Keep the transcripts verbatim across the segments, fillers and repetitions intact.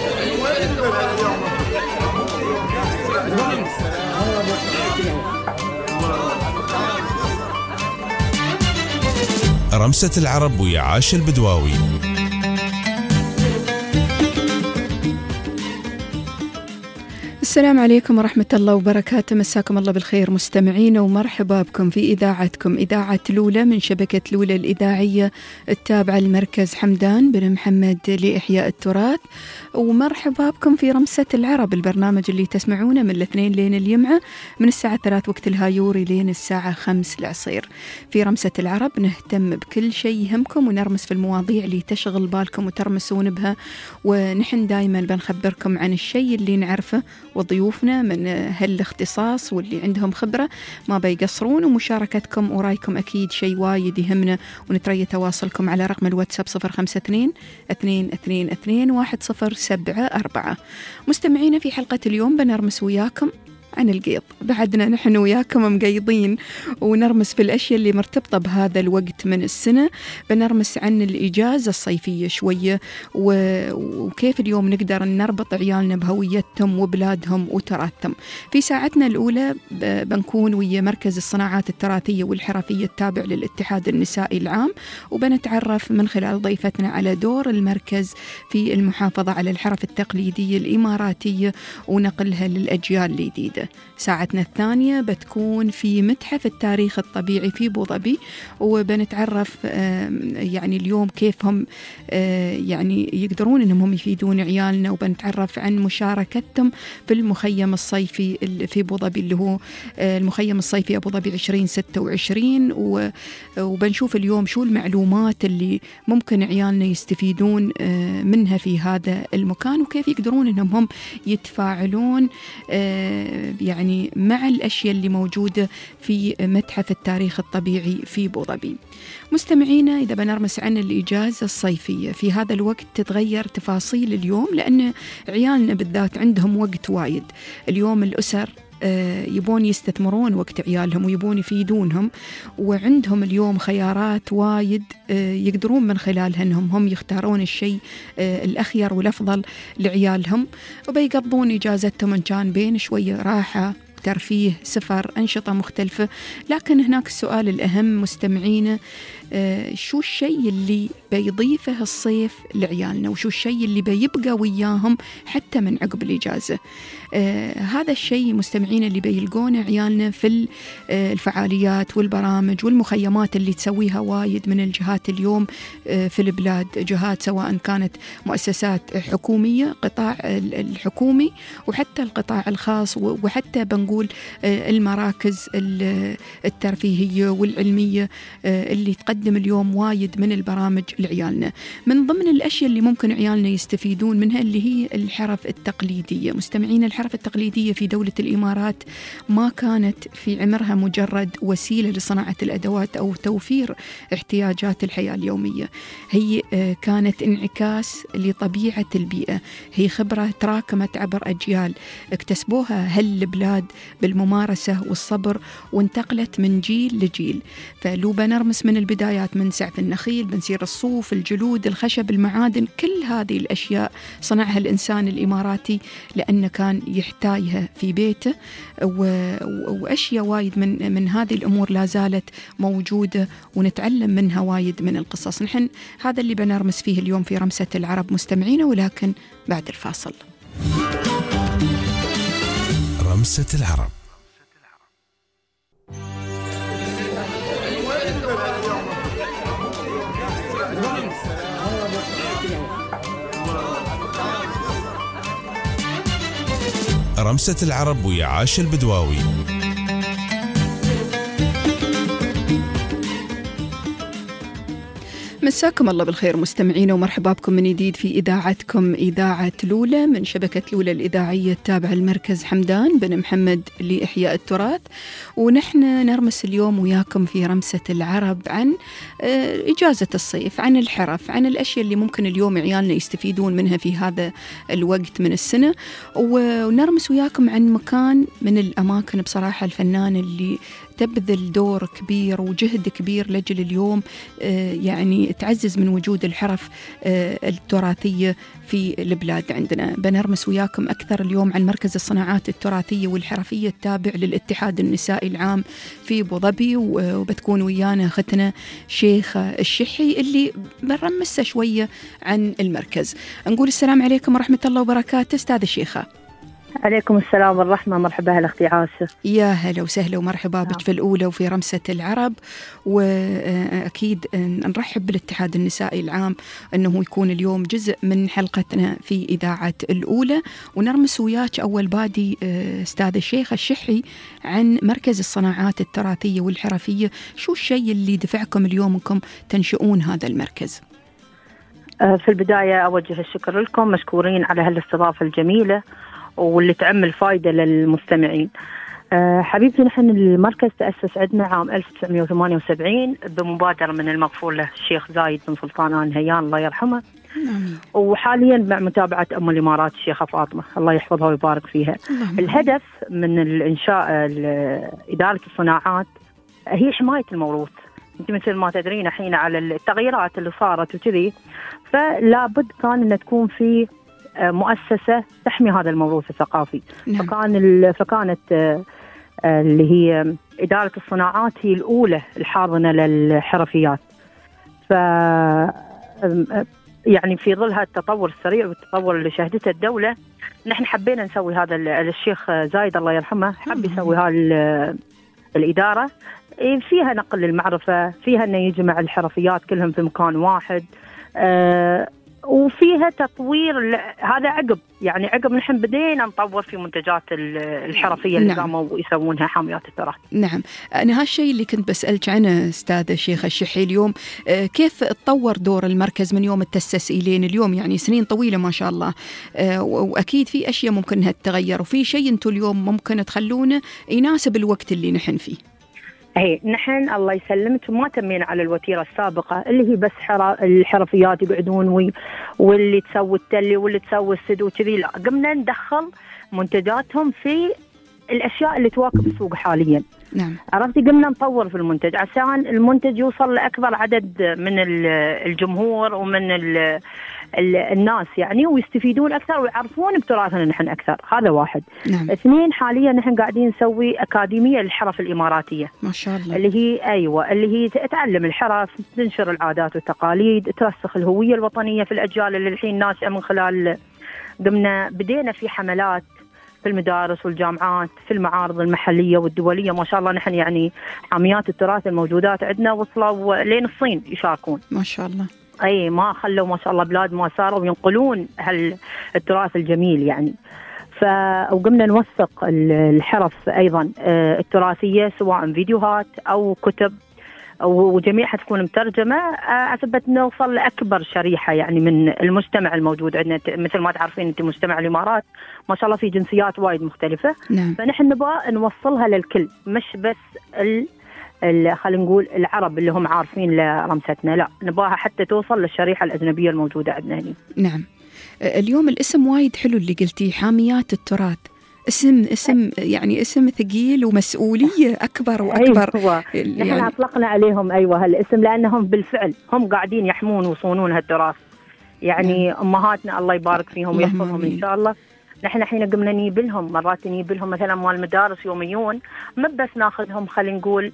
رمسة العرب ويا عاش البدواوي. السلام عليكم ورحمة الله وبركاته، مساكم الله بالخير مستمعين، ومرحبا بكم في إذاعتكم إذاعة لولة من شبكة لولة الإذاعية التابعة لمركز حمدان بن محمد لإحياء التراث. ومرحبا بكم في رمسة العرب، البرنامج اللي تسمعونه من الاثنين لين اليمعة من الساعة ثلاث وقت الهايوري لين الساعة خمس العصير. في رمسة العرب نهتم بكل شيء يهمكم ونرمس في المواضيع اللي تشغل بالكم وترمسون بها، ونحن دايما بنخبركم عن الشيء اللي نعرفه، وضيوفنا من هالاختصاص واللي عندهم خبرة ما بيقصرون، ومشاركتكم ورايكم أكيد شيء وايد يهمنا، ونتريى تواصلكم على رقم الواتساب صفر خمسة اثنين اثنين اثنين اثنين واحد صفر سبعة أربعة. مستمعينا، في حلقة اليوم بنرمس وياكم عن القيض. بعدنا نحن وياكم مقيضين ونرمس في الأشياء اللي مرتبطة بهذا الوقت من السنة. بنرمس عن الإجازة الصيفية شوية، وكيف اليوم نقدر نربط عيالنا بهويتهم وبلادهم وتراثهم. في ساعتنا الأولى بنكون ويا مركز الصناعات التراثية والحرفية التابع للاتحاد النسائي العام، وبنتعرف من خلال ضيفتنا على دور المركز في المحافظة على الحرف التقليدية الإماراتية ونقلها للأجيال الجديدة. ساعتنا الثانية بتكون في متحف التاريخ الطبيعي في أبو ظبي، وبنتعرف يعني اليوم كيف هم يعني يقدرون إنهم يفيدون عيالنا، وبنتعرف عن مشاركتهم في المخيم الصيفي في أبو ظبي اللي هو المخيم الصيفي أبو ظبي عشرين ستة وعشرين، وبنشوف اليوم شو المعلومات اللي ممكن عيالنا يستفيدون منها في هذا المكان، وكيف يقدرون إنهم هم يتفاعلون يعني مع الأشياء اللي موجودة في متحف التاريخ الطبيعي في أبو ظبي. مستمعينا، إذا بنرمس عن الإجازة الصيفية، في هذا الوقت تتغير تفاصيل اليوم، لأن عيالنا بالذات عندهم وقت وايد. اليوم الأسر يبون يستثمرون وقت عيالهم ويبون يفيدونهم، وعندهم اليوم خيارات وايد يقدرون من خلالها أنهم هم يختارون الشيء الأخير والأفضل لعيالهم، وبيقضون إجازتهم إن كان بين شوية راحة، ترفيه، سفر، أنشطة مختلفة. لكن هناك السؤال الأهم مستمعينا، آه شو الشيء اللي بيضيفه الصيف لعيالنا، وشو الشيء اللي بيبقى وياهم حتى من عقب الإجازة. آه هذا الشيء مستمعينا اللي بيلقونه عيالنا في آه الفعاليات والبرامج والمخيمات اللي تسويها وايد من الجهات اليوم آه في البلاد، جهات سواء كانت مؤسسات حكومية، قطاع الحكومي، وحتى القطاع الخاص، وحتى بنقول آه المراكز الترفيهية والعلمية آه اللي تقدم اليوم وايد من البرامج لعيالنا. من ضمن الأشياء اللي ممكن عيالنا يستفيدون منها اللي هي الحرف التقليدية. مستمعين، الحرف التقليدية في دولة الإمارات ما كانت في عمرها مجرد وسيلة لصناعة الأدوات أو توفير احتياجات الحياة اليومية، هي كانت انعكاس لطبيعة البيئة، هي خبرة تراكمت عبر أجيال اكتسبوها هل البلاد بالممارسة والصبر، وانتقلت من جيل لجيل. فلو بنرمس من البدايات، من سعف النخيل، بنسير الصوف، الجلود، الخشب، المعادن، كل هذه الأشياء صنعها الإنسان الإماراتي لأنه كان يحتاجها في بيته، وأشياء وايد من من هذه الأمور لا زالت موجودة ونتعلم منها وايد من القصص. نحن هذا اللي بنرمس فيه اليوم في رمسة العرب مستمعين، ولكن بعد الفاصل. رمسة العرب. رمسة العرب ويا عاش البدواوي. مساكم الله بالخير مستمعين، ومرحبا بكم من جديد في إذاعتكم إذاعة لولة من شبكة لولة الإذاعية التابعة لمركز حمدان بن محمد لإحياء التراث. ونحن نرمس اليوم وياكم في رمسة العرب عن إجازة الصيف، عن الحرف، عن الأشياء اللي ممكن اليوم عيالنا يستفيدون منها في هذا الوقت من السنة. ونرمس وياكم عن مكان من الأماكن بصراحة الفنان اللي تبذل دور كبير وجهد كبير لأجل اليوم يعني تعزز من وجود الحرف التراثية في البلاد عندنا. بنرمس وياكم أكثر اليوم عن مركز الصناعات التراثية والحرفية التابع للاتحاد النسائي العام في أبو ظبي، وبتكون ويانا أختنا شيخة الشحي اللي بنرمسها شوية عن المركز. نقول السلام عليكم ورحمة الله وبركاته أستاذة شيخة. عليكم السلام والرحمة، مرحبا الأختي عاشر. يا هلا وسهلا ومرحبا بك في الأولى وفي رمسة العرب، وأكيد نرحب بالاتحاد النسائي العام أنه يكون اليوم جزء من حلقتنا في إذاعة الأولى، ونرمس وياك أول بادي أستاذة شيخة الشحي عن مركز الصناعات التراثية والحرفية. شو الشيء اللي دفعكم اليوم أنكم تنشئون هذا المركز؟ في البداية أوجه الشكر لكم، مشكورين على هالاستضافة الجميلة واللي تعمل فايدة للمستمعين. أه حبيبتي، نحن المركز تأسس عندنا عام ألف وتسعمائة وثمانية وسبعين بمبادرة من المغفور له الشيخ زايد بن سلطان آل نهيان الله يرحمه، وحاليا مع متابعة أم الإمارات الشيخة فاطمة الله يحفظها ويبارك فيها. الهدف من الإنشاء إدارة الصناعات هي حماية الموروث. انت مثل ما تدرين حين على التغييرات اللي صارت وكذي، فلا بد كان ان تكون في مؤسسة تحمي هذا الموروث الثقافي. نعم. فكان فكانت اللي هي إدارة الصناعات هي الأولى الحاضنة للحرفيات. ف يعني في ظل هذا التطور السريع والتطور اللي شهدته الدولة، نحن حبينا نسوي هذا. الشيخ زايد الله يرحمه حب يسوي هذا الإدارة، فيها نقل المعرفة، فيها أنه يجمع الحرفيات كلهم في مكان واحد، أه وفيها تطوير. هذا عقب يعني عقب نحن بدينا نطور في منتجات الحرفية اللي قاموا نعم. يسوونها حاميات التراث. نعم، أنا هالشيء اللي كنت بسألك عنه أستاذة شيخة الشحي اليوم، كيف تطور دور المركز من يوم التأسيس إلين اليوم؟ يعني سنين طويلة ما شاء الله، وأكيد في أشياء ممكن أنها تتغير، وفي شيء أنتم اليوم ممكن تخلونه يناسب الوقت اللي نحن فيه. هي نحن الله يسلمك ما تمينا على الوتيرة السابقة اللي هي بس الحرفيات يقعدون وي واللي تسوي التلي واللي تسوي السد وكذي. لا، قمنا ندخل منتجاتهم في الأشياء اللي تواكب السوق حاليا. نعم. عرفتي، قمنا نطور في المنتج عشان المنتج يوصل لأكبر عدد من الجمهور ومن ال الناس يعني، ويستفيدون أكثر ويعرفون بتراثنا نحن أكثر. هذا واحد. نعم. اثنين، حاليا نحن قاعدين نسوي أكاديمية للحرف الإماراتية ما شاء الله، اللي هي أيوة اللي هي تعلم الحرف، تنشر العادات والتقاليد، ترسخ الهوية الوطنية في الأجيال اللي الحين ناشئة. من خلال قمنا بدينا في حملات في المدارس والجامعات، في المعارض المحلية والدولية. ما شاء الله نحن يعني حاميات التراث الموجودات عندنا وصلوا لين الصين يشاركون. ما شاء الله. أي ما خلوا ما شاء الله بلاد ما صاروا ينقلون هالتراث الجميل يعني. ف وقمنا نوثق الحرف أيضا التراثية سواء فيديوهات أو كتب، وجميعها تكون مترجمة أثبت نوصل لأكبر شريحة يعني من المجتمع الموجود عندنا. مثل ما تعرفين أنت مجتمع الإمارات ما شاء الله في جنسيات وايد مختلفة. نعم. فنحن نبغى نوصلها للكل، مش بس ال خلينا نقول العرب اللي هم عارفين لرمستنا، لا نبغاها حتى توصل للشريحة الأجنبية الموجودة عندنا هنا. نعم. اليوم الاسم وايد حلو اللي قلتيه، حاميات التراث. اسم اسم يعني اسم ثقيل ومسؤولية أكبر وأكبر. أيوة. يعني نحن أطلقنا عليهم أيوة هالاسم لأنهم بالفعل هم قاعدين يحمون ويصونون هالتراث يعني. نعم. أمهاتنا الله يبارك فيهم ويحفظهم إن شاء الله. نحن حين قمنا نجيب لهم مرات نجيب لهم مثلا مال المدارس يوميون، ما بس ناخذهم خلينا نقول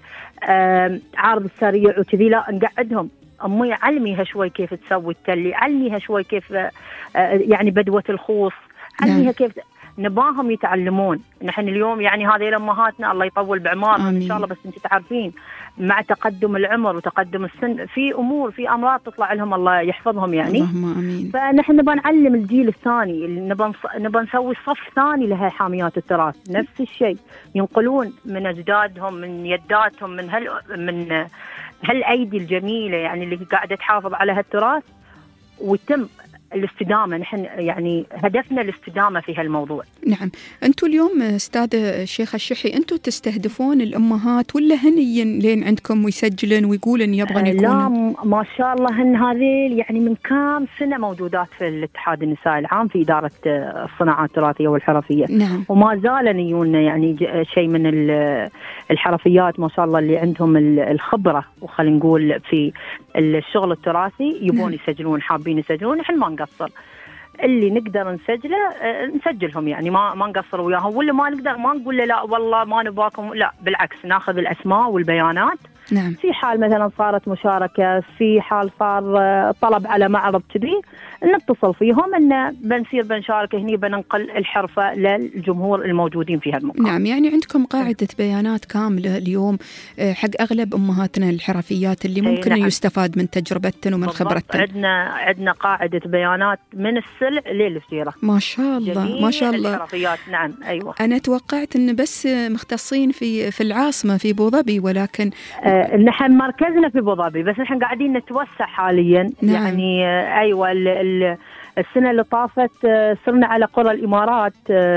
عارض سريع وكذي، لا نقعدهم أمي علميها شوي كيف تسوي التلي، علميها شوي كيف يعني بدوة الخوص، علميها كيف. نباهم يتعلمون. نحن اليوم يعني هذه الأمهاتنا الله يطول بعمارهم إن شاء الله، بس أنت تعرفين مع تقدم العمر وتقدم السن في أمور في أمراض تطلع لهم الله يحفظهم يعني. اللهم آمين. فنحن نبغى نعلم الجيل الثاني، نبغى نبغى نسوي صف ثاني لها حاميات التراث. نفس الشيء ينقلون من أجدادهم، من يداتهم، من هال من هالأيدي الجميلة يعني اللي قاعدة تحافظ على هالتراث، ويتم الاستدامة. نحن يعني هدفنا الاستدامة في هالموضوع. نعم. أنتوا اليوم أستاذ الشيخة الشحي أنتوا تستهدفون الأمهات ولا هن لين عندكم ويسجلن ويقولن يبغن يكونن؟ لا ما شاء الله هن هذه يعني من كام سنة موجودات في الاتحاد النسائي العام في إدارة الصناعات التراثية والحرفية. نعم. وما زالن يجون يعني شيء من الحرفيات ما شاء الله اللي عندهم الخبرة وخلينا نقول في الشغل التراثي يبون نعم. يسجلون، حابين يسجلون، نحن ما نقصر اللي نقدر نسجله نسجلهم، يعني ما ما نقصر وياهم، ولا ما نقدر ما نقول له لا والله ما نباكم، لا بالعكس ناخذ الأسماء والبيانات. نعم. في حال مثلا صارت مشاركة، في حال صار طلب على معرض كذي نتصل فيهم إن بنصير بنشارك هني، بننقل الحرفة للجمهور الموجودين في هالمكان. نعم. يعني عندكم قاعدة بيانات كاملة اليوم حق أغلب أمهاتنا الحرفيات اللي ممكن نعم. يستفاد من تجربتهم ومن خبرتهم. عندنا عندنا قاعدة بيانات من السلع للفجيرة. ما شاء الله ما شاء الله. الحرفيات نعم أيوة. أنا توقعت إن بس مختصين في في العاصمة في أبو ظبي، ولكن آه نحن مركزنا في أبو ظبي، بس نحن قاعدين نتوسع حاليا. نعم. يعني آه أيوة السنة اللي طافت صرنا على قرى الإمارات،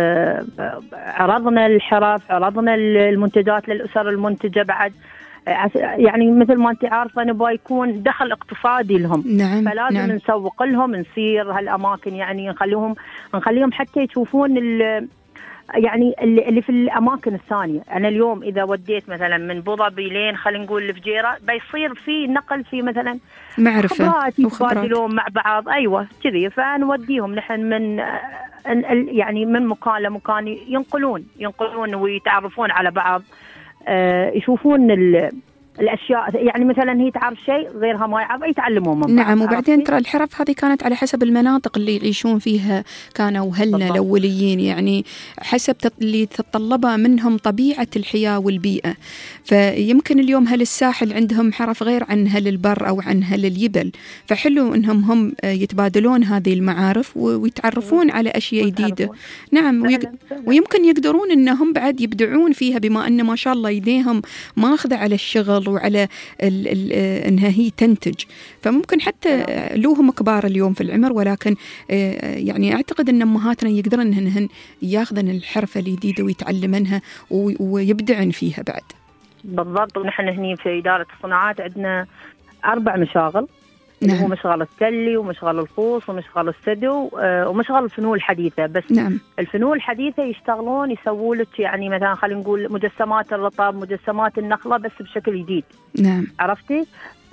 عرضنا الحرف، عرضنا المنتجات للأسر المنتجة بعد، يعني مثل ما أنت عارفة نبغى يكون دخل اقتصادي لهم. نعم. فلازم نعم. نسوق لهم، نسير هالأماكن، يعني نخليهم نخليهم حتى يشوفون يعني اللي في الأماكن الثانية. أنا اليوم إذا وديت مثلا من أبو ظبي لين خلينا نقول الفجيرة بيصير في نقل في مثلا معرفة خبرات يتبادلون مع بعض. أيوة كذي، فنوديهم نحن من يعني من مكان لمكان، ينقلون ينقلون ويتعرفون على بعض، يشوفون الأشياء، يعني مثلا هي تعرف شيء غيرها ما يعرف يتعلمون من نعم. وبعدين ترى الحرف هذه كانت على حسب المناطق اللي يعيشون فيها، كانوا أهلنا الأوليين يعني حسب اللي تطلبها منهم طبيعة الحياة والبيئة. فيمكن اليوم هل الساحل عندهم حرف غير عن هل البر أو عن هل اليبل، فحلو إنهم هم يتبادلون هذه المعارف ويتعرفون على أشياء جديدة. نعم. ويمكن يقدرون إنهم بعد يبدعون فيها، بما أن ما شاء الله يديهم ماخذة على الشغل وعلى ال ال انها هي تنتج. فممكن حتى لوهم كبار اليوم في العمر، ولكن يعني اعتقد ان امهاتنا يقدرن انهن ياخذن الحرفه الجديده ويتعلمنها ويبدعن فيها بعد. بالضبط. ونحن هني في اداره الصناعات عندنا اربع مشاغل. نعم. هو مشغل التلي ومشغل الخوص ومشغل السدو ومشغل الفنون الحديثة. بس نعم. الفنون الحديثة يشتغلون يسووا لك يعني مثلا خلينا نقول مجسمات الرطب، مجسمات النخلة، بس بشكل جديد. نعم. عرفتي؟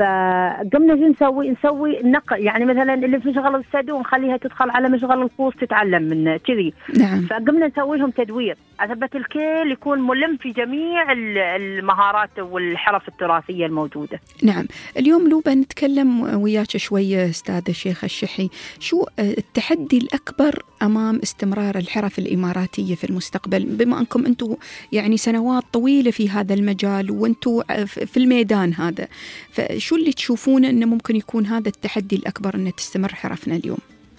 فقمنا نسوي نسوي نقل، يعني مثلا اللي في مشغل السدو نخليها تدخل على مشغل الخوص تتعلم منه كذي. نعم. فقمنا نسوي لهم تدوير اثبت الكل يكون ملم في جميع المهارات والحرف التراثيه الموجوده. نعم. اليوم لو بنتكلم وياك شويه استاذ الشيخة الشحي، شو التحدي الاكبر امام استمرار الحرف الاماراتيه في المستقبل، بما انكم انتم يعني سنوات طويله في هذا المجال وانتم في الميدان هذا، فشو اللي تشوفون انه ممكن يكون هذا التحدي الاكبر ان تستمر حرفنا اليوم؟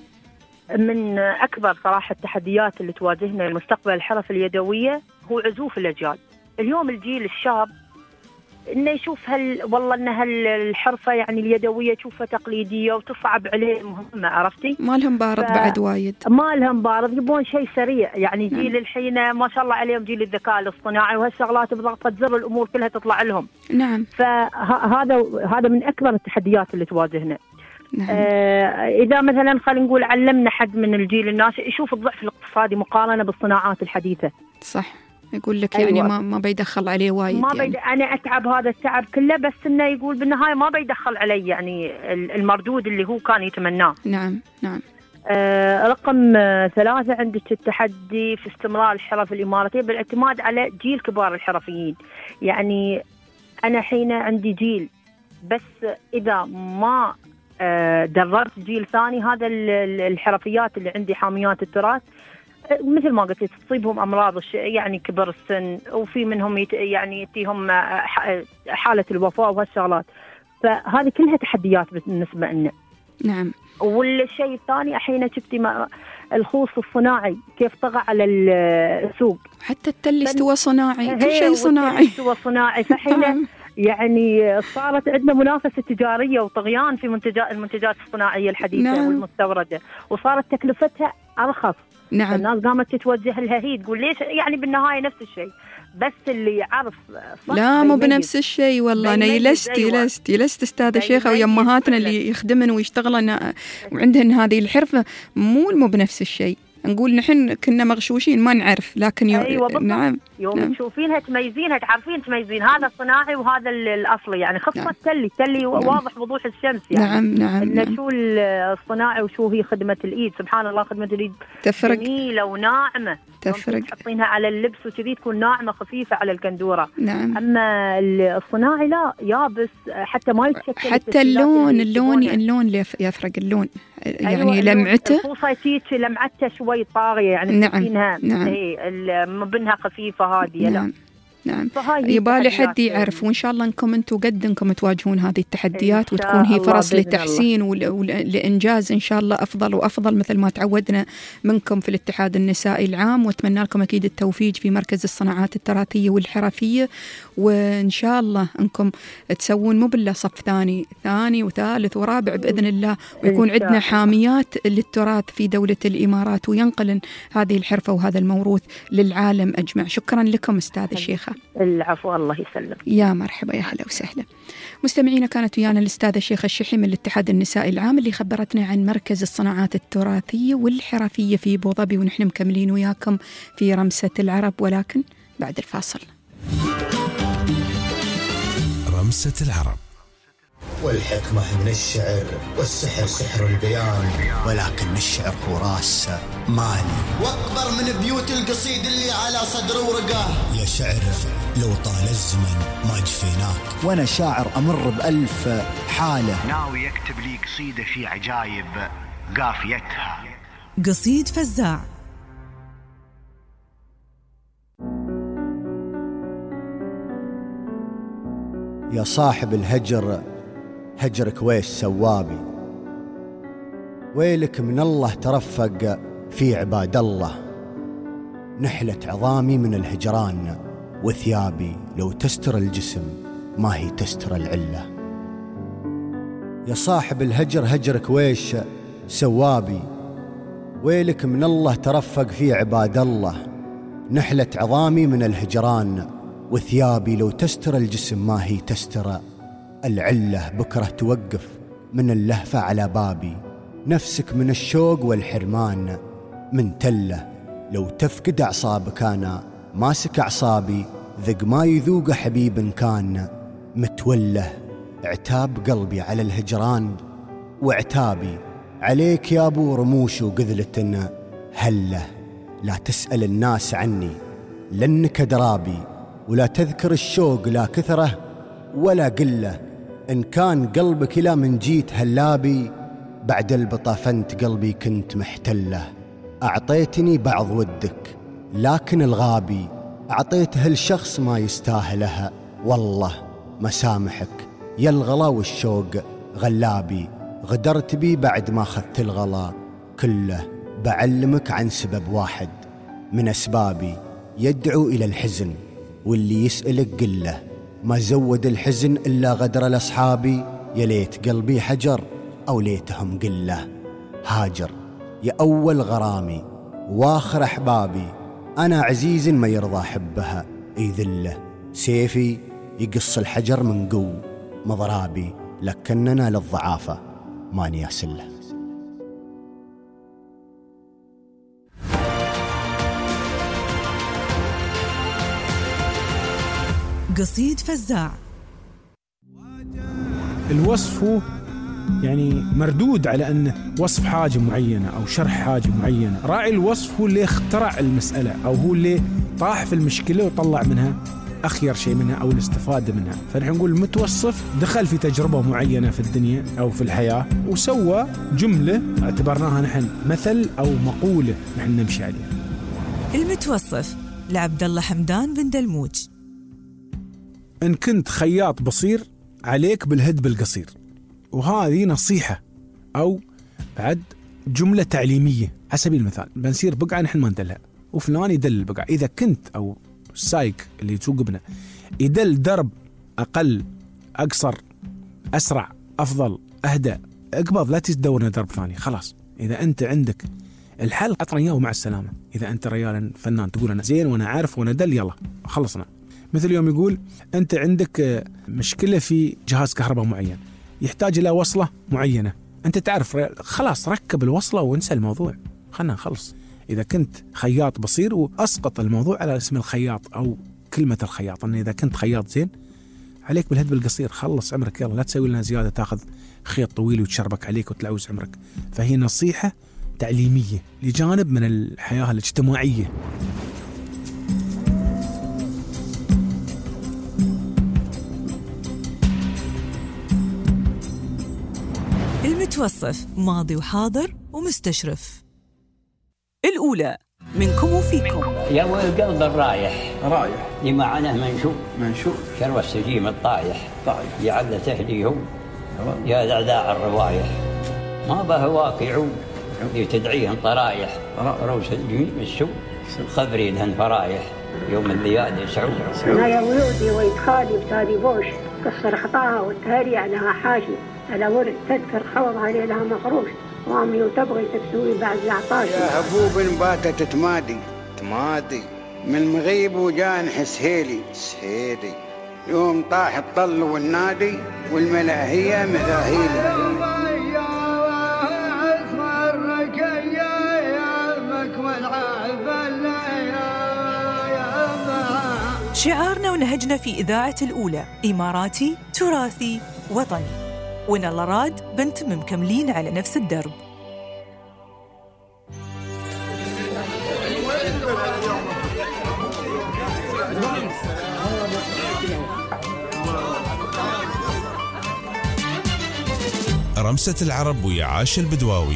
من اكبر صراحه التحديات اللي تواجهنا المستقبل الحرف اليدويه هو عزوف الاجيال. اليوم الجيل الشاب انه يشوف هل والله ان هالحرفه يعني اليدويه تشوفها تقليديه وتصعب عليه مهمه. عرفتي؟ ما لهم بارد بعد وايد، ما لهم بارد، يبون شيء سريع. يعني جيل نعم. الحين ما شاء الله عليهم جيل الذكاء الاصطناعي وهالشغلات بضغطه زر الامور كلها تطلع لهم. نعم. فهذا هذا من اكبر التحديات اللي تواجهنا. نعم. آه اذا مثلا خلينا نقول علمنا حد من الجيل الناشئ يشوف الضعف الاقتصادي مقارنه بالصناعات الحديثه. صح. يقول لك يعني أيوة. ما ما بيدخل عليه وايد، ما يعني. بيد... أنا أتعب هذا التعب كله، بس إنه يقول بالنهاية ما بيدخل علي يعني المردود اللي هو كان يتمناه. نعم نعم. آه رقم آه ثلاثة عندك التحدي في استمرار الحرف الإماراتية بالاعتماد على جيل كبار الحرفيين. يعني أنا حين عندي جيل، بس إذا ما آه دربت جيل ثاني، هذا الحرفيات اللي عندي حاميات التراث مثل ما قلت تصيبهم أمراض يعني كبر السن، وفي منهم يت يعني يتيهم حالة الوفاة وهالشغلات. فهذه كلها تحديات بالنسبة لنا. نعم. والشيء الثاني أحيانا شفتي الخوص الصناعي كيف طغى على السوق، حتى التل استوى صناعي، كل شيء صناعي استوى صناعي. فحين يعني صارت عندنا منافسة تجارية وطغيان في منتجات المنتجات الصناعية الحديثة نعم. والمستوردة، وصارت تكلفتها أرخص. نعم. الناس قامت تتوجه لها، هي تقول ليش يعني بالنهاية نفس الشيء، بس اللي يعرف صح. لا مو بنفس الشيء والله. أنا يلست يلست يلست أستاذة شيخة ويمهاتنا اللي يخدمن ويشتغلن وعندهن هذه الحرفة، مو مو بنفس الشيء. نقول نحن كنا مغشوشين ما نعرف، لكن يوم أيوة نعم يوم نعم. تشوفينها تميزينها، تعرفين تميزين هذا الصناعي وهذا الأصلي. يعني خصة نعم. تلي تلي نعم. واضح وضوح الشمس يعني. نعم نعم إن نعم. شو الصناعي وشو هي خدمة الإيد. سبحان الله خدمة الإيد تفرق. جميلة وناعمة، تفرق. تحطينها على اللبس وكذي تكون ناعمة خفيفة على الكندورة. نعم. أما الصناعي لا يابس، حتى ما يتشكل. حتى اللون اللون اللون يفرق اللون يعني. أيوة لمعته الفوصيتيك لمعته شوي طاغية يعني. نعم نعم. هي مبنها خفيفة هادية. نعم. لا نعم يبالي حد يعرف، وإن شاء الله أنكم أنتم قد أنكم تواجهون هذه التحديات وتكون هي فرص لتحسين ولإنجاز إن شاء الله أفضل وأفضل مثل ما تعودنا منكم في الاتحاد النسائي العام. وأتمنى لكم أكيد التوفيق في مركز الصناعات التراثية والحرفية، وإن شاء الله أنكم تسوون مو بالله صف ثاني ثاني وثالث ورابع بإذن الله، ويكون عندنا حاميات للتراث في دولة الإمارات وينقلن هذه الحرفة وهذا الموروث للعالم أجمع. شكرا لكم أستاذة الشيخة. العفو الله يسلم. يا مرحبا يا هلا وسهلا. مستمعينا كانت ويانا الأستاذة الشيخة الشحي من الاتحاد النسائي العام اللي خبرتنا عن مركز الصناعات التراثية والحرفية في أبو ظبي، ونحن مكملين وياكم في رمسة العرب ولكن بعد الفاصل. رمسة العرب. والحكمة من الشعر والسحر سحر البيان، ولكن الشعر هو راس مالي واكبر من بيوت القصيد اللي على صدر ورقاه. يا شعر لو طال الزمن ما جفيناك، وانا شاعر امر بألف حالة، ناوي يكتب لي قصيدة في عجايب قافيتها. قصيد فزاع. يا صاحب الهجر هجرك ويش سوابي، ويلك من الله ترفق في عباد الله، نحلت عظامي من الهجران وثيابي لو تستر الجسم ما هي تستر العلة. يا صاحب الهجر هجرك ويش سوابي، ويلك من الله ترفق في عباد الله، نحلت عظامي من الهجران وثيابي لو تستر الجسم ما هي تستر العلة. بكرة توقف من اللهفة على بابي، نفسك من الشوق والحرمان من تله، لو تفقد أعصابك أنا ماسك أعصابي، ذق ما يذوق حبيب كان متوله. عتاب قلبي على الهجران وعتابي عليك يا أبو رموش وقذلة هله. لا تسأل الناس عني لأنك درابي، ولا تذكر الشوق لا كثره ولا قله. إن كان قلبك إلى من جيت هلابي، بعد البطافنت قلبي كنت محتله. أعطيتني بعض ودك لكن الغابي، أعطيته الشخص ما يستاهلها، والله ما سامحك يا الغلا والشوق غلابي. غدرت بي بعد ما أخذت الغلا كله، بعلمك عن سبب واحد من أسبابي يدعو إلى الحزن، واللي يسألك قله ما زود الحزن إلا غدر الأصحابي. يا ليت قلبي حجر أو ليتهم قلة. هاجر يا أول غرامي واخر أحبابي، أنا عزيز ما يرضى حبها يذله. سيفي يقص الحجر من قو مضرابي، لكننا للضعافة ما نياسله. قصيد فزاع. الوصف هو يعني مردود على أنه وصف حاجة معينة أو شرح حاجة معينة. راعي الوصف هو اللي اخترع المسألة، أو هو اللي طاح في المشكلة وطلع منها أخير شيء منها أو الاستفادة منها. فنحن نقول المتوصف دخل في تجربة معينة في الدنيا أو في الحياة وسوى جملة اعتبرناها نحن مثل أو مقولة نحن نمشي عليها. المتوصف لعبد الله حمدان بن دلموج. إن كنت خياط بصير عليك بالهدب القصير. وهذه نصيحة أو بعد جملة تعليمية. على سبيل المثال بنسير بقعة نحن ما ندلها وفلان يدل البقعة. إذا كنت أو السايق اللي يسوق بنا يدل درب أقل، أقصر، أسرع، أفضل، أهدى، اقبض، لا تدور درب ثاني. خلاص إذا أنت عندك الحل أعطنا إياه ومع السلامة. إذا أنت رجال فنان تقول أنا زين وأنا عارف وأنا دل، يلا خلصنا. مثل يوم يقول أنت عندك مشكلة في جهاز كهرباء معين يحتاج إلى وصلة معينة، أنت تعرف، خلاص ركب الوصلة وانسى الموضوع، خلنا نخلص. إذا كنت خياط بصير وأسقط الموضوع على اسم الخياط أو كلمة الخياط، أن إذا كنت خياط زين عليك بالهدب القصير، خلص عمرك، يلا لا تسوي لنا زيادة تاخذ خيط طويل وتشربك عليك وتلعوز عمرك. فهي نصيحة تعليمية لجانب من الحياة الاجتماعية. المتوصف ماضي وحاضر ومستشرف. الأولى منكم وفيكم. يا والقلب الرايح رايح اللي معنا منشوف منشوف شرو السجيم الطايح طايح يا عل تهديهم يا ذعذاع الروايح ما به واقعون لتدعيهم طرايح روس الجميل السوء خبري لهن فرايح يوم اللياد يسعون. أنا يا ولودي ويتخالي بتالي بوش كسر خطاها والتهري علىها حاشي على ورد تذكر خوضها ليلها مخروش وامي وتبغي تكسوي بعد العطاش. يا هبوب باتت تمادي تمادي من مغيب وجان حسهيلي سهيلي يوم طاح الطل والنادي والملاهية مذاهيلي. شعارنا ونهجنا في إذاعة الأولى إماراتي تراثي وطني، وإن الله راد بنتم مكملين على نفس الدرب. رمسة العرب ويا عاش البدواوي.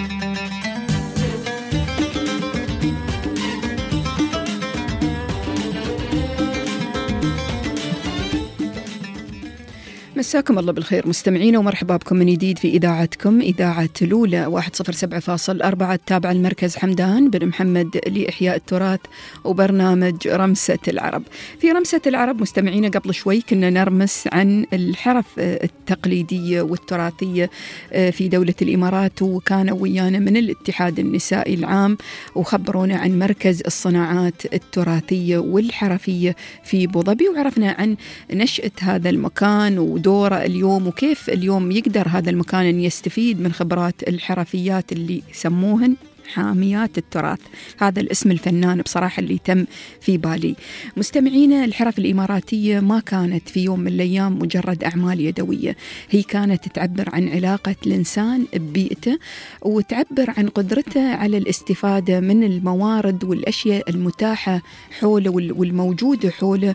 مساكم الله بالخير مستمعينا ومرحبا بكم من جديد في إذاعتكم إذاعة لولا واحد صفر سبعة فاصل أربعة تابع المركز حمدان بن محمد لإحياء التراث وبرنامج رمسة العرب. في رمسة العرب مستمعينا قبل شوي كنا نرمس عن الحرف التقليدية والتراثية في دولة الإمارات، وكانوا ويانا من الاتحاد النسائي العام وخبرونا عن مركز الصناعات التراثية والحرفية في أبو ظبي، وعرفنا عن نشأة هذا المكان ودوره اليوم وكيف اليوم يقدر هذا المكان أن يستفيد من خبرات الحرفيات اللي سموهن حاميات التراث. هذا الاسم الفنان بصراحة اللي تم في بالي. مستمعينا، الحرف الإماراتية ما كانت في يوم من الأيام مجرد أعمال يدوية، هي كانت تعبر عن علاقة الإنسان ببيئته وتعبر عن قدرته على الاستفادة من الموارد والأشياء المتاحة حوله والموجودة حوله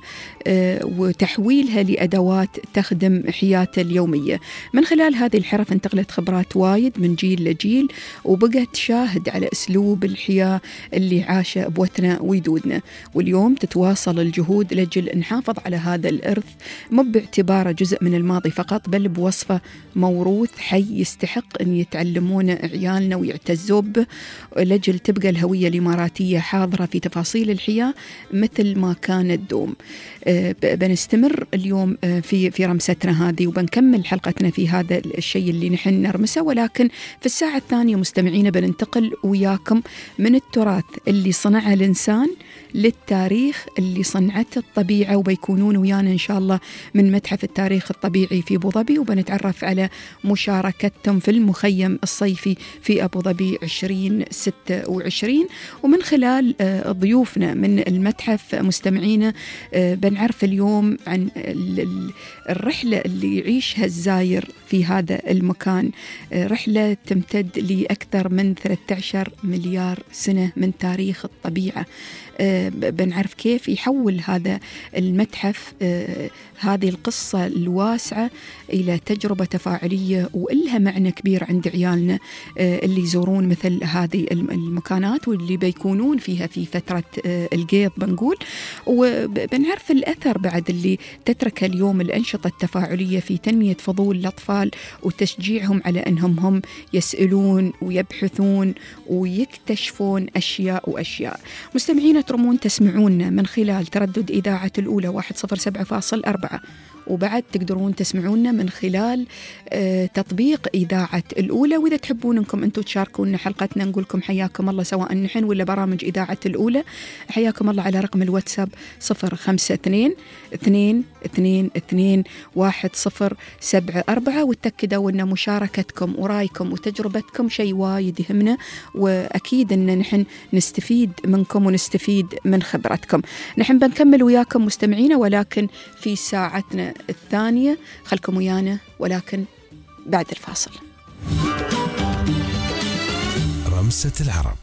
وتحويلها لأدوات تخدم حياته اليومية. من خلال هذه الحرف انتقلت خبرات وايد من جيل لجيل وبقت شاهد على أسلوب الحياة اللي عاشه أبوتنا ويدودنا، واليوم تتواصل الجهود لأجل نحافظ على هذا الإرث مو باعتباره جزء من الماضي فقط، بل بوصفه موروث حي يستحق أن يتعلمونه عيالنا ويعتزوا به، لأجل تبقى الهوية الإماراتية حاضرة في تفاصيل الحياة مثل ما كانت دوم. بنستمر اليوم في في رمستنا هذه وبنكمل حلقتنا في هذا الشيء اللي نحن نرمسه، ولكن في الساعة الثانية مستمعين بننتقل وياكم من التراث اللي صنعه الإنسان للتاريخ اللي صنعته الطبيعة، وبيكونون ويانا إن شاء الله من متحف التاريخ الطبيعي في أبو ظبي، وبنتعرف على مشاركتهم في المخيم الصيفي في أبو ظبي عشرين ستة وعشرين. ومن خلال ضيوفنا من المتحف مستمعينا بنعرف اليوم عن الرحلة اللي يعيشها الزاير في هذا المكان، رحلة تمتد لأكثر من ثلاثة عشر مليار سنة من تاريخ الطبيعة. بنعرف كيف يحول هذا المتحف هذه القصة الواسعة إلى تجربة تفاعلية وإلها معنى كبير عند عيالنا اللي يزورون مثل هذه المكانات واللي بيكونون فيها في فترة القيض بنقول. وبنعرف الأثر بعد اللي تترك اليوم الأنشطة التفاعلية في تنمية فضول الأطفال وتشجيعهم على أنهم هم يسألون ويبحثون ويكتشفون أشياء وأشياء. مستمعين ترمون تسمعون من خلال تردد إذاعة الأولى واحد صفر سبعة فاصل أربعة وبعد تقدرون تسمعونا من خلال تطبيق إذاعة الأولى. وإذا تحبون أنكم أنتم تشاركونا حلقتنا نقولكم حياكم الله، سواء نحن ولا برامج إذاعة الأولى، حياكم الله على رقم الواتساب صفر خمسة اثنين اثنين اثنين اثنين واحد صفر سبعة أربعة. وتأكدوا أن مشاركتكم ورايكم وتجربتكم شيء وايد يهمنا، وأكيد أن نحن نستفيد منكم ونستفيد من خبرتكم. نحن بنكمل وياكم مستمعينا، ولكن في ساعتنا الثانية خلكم ويانا، ولكن بعد الفاصل. رمسة العرب.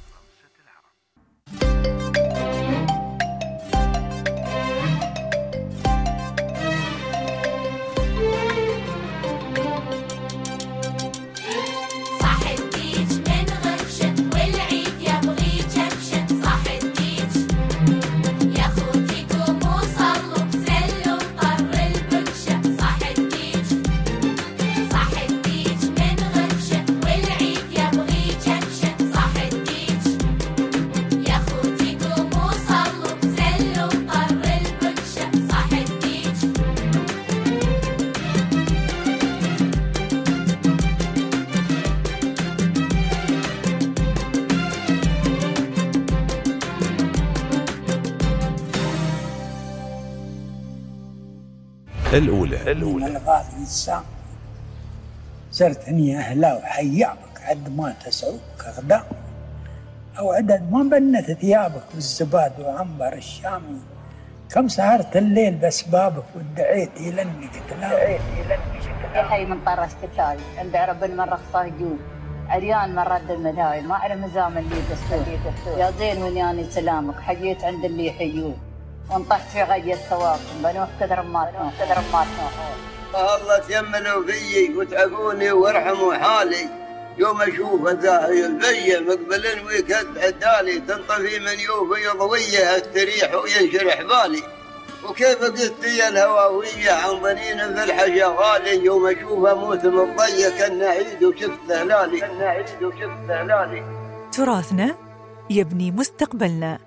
الأولى الأولى الغالي السام صرت هني أهلا وحيابك عد ما تسعوك أغدام، أو عدد ما بنت ثيابك بالزباد وعنبر الشامي، كم سهرت الليل بأسبابك ودعيت إلى إنك تنام. يا حي من طرش كتالي عند عرب المرة صاهجون عريان من رد المداوي، ما أعرف مزام اللي دستور يا زين ونياني سلامك، حجيت عند اللي يحيون وانطحت في غي الثواب بنوح كثر ما كثر ما الله تيمنوا فيي وتعقوني وارحموا حالي، يوم اشوف الفيه مقبل ويكد عدالي، تنطفي من يوفي ضويه استريح وينشرح بالي، وكيف قلت لي الهواويه عن ظنين في الحشا غالي، يوم اشوف اموت من ضيه كان عيد وشفت هلالي كان عيد وشفت هلالي. تراثنا يبني مستقبلنا.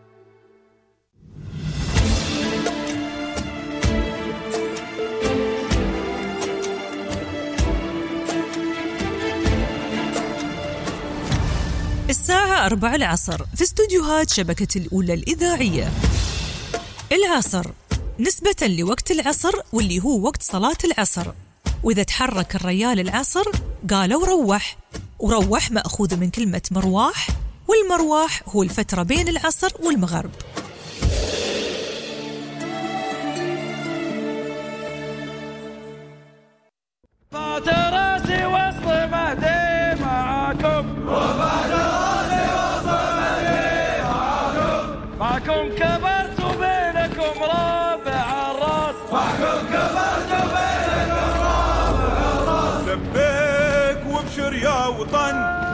الساعة أربع العصر في استوديوهات شبكة الأولى الإذاعية. العصر نسبة لوقت العصر واللي هو وقت صلاة العصر، وإذا تحرك الريال العصر قالوا روح، وروح مأخوذ من كلمة مرواح، والمرواح هو الفترة بين العصر والمغرب. راسي وسط مهدي معاكم، وبعد راسي وسط مهدي معاكم، معكم كبرت وبينكم رافع الراس، معكم كبرت وبينكم رافع الراس. لبيك وابشر يا وطن،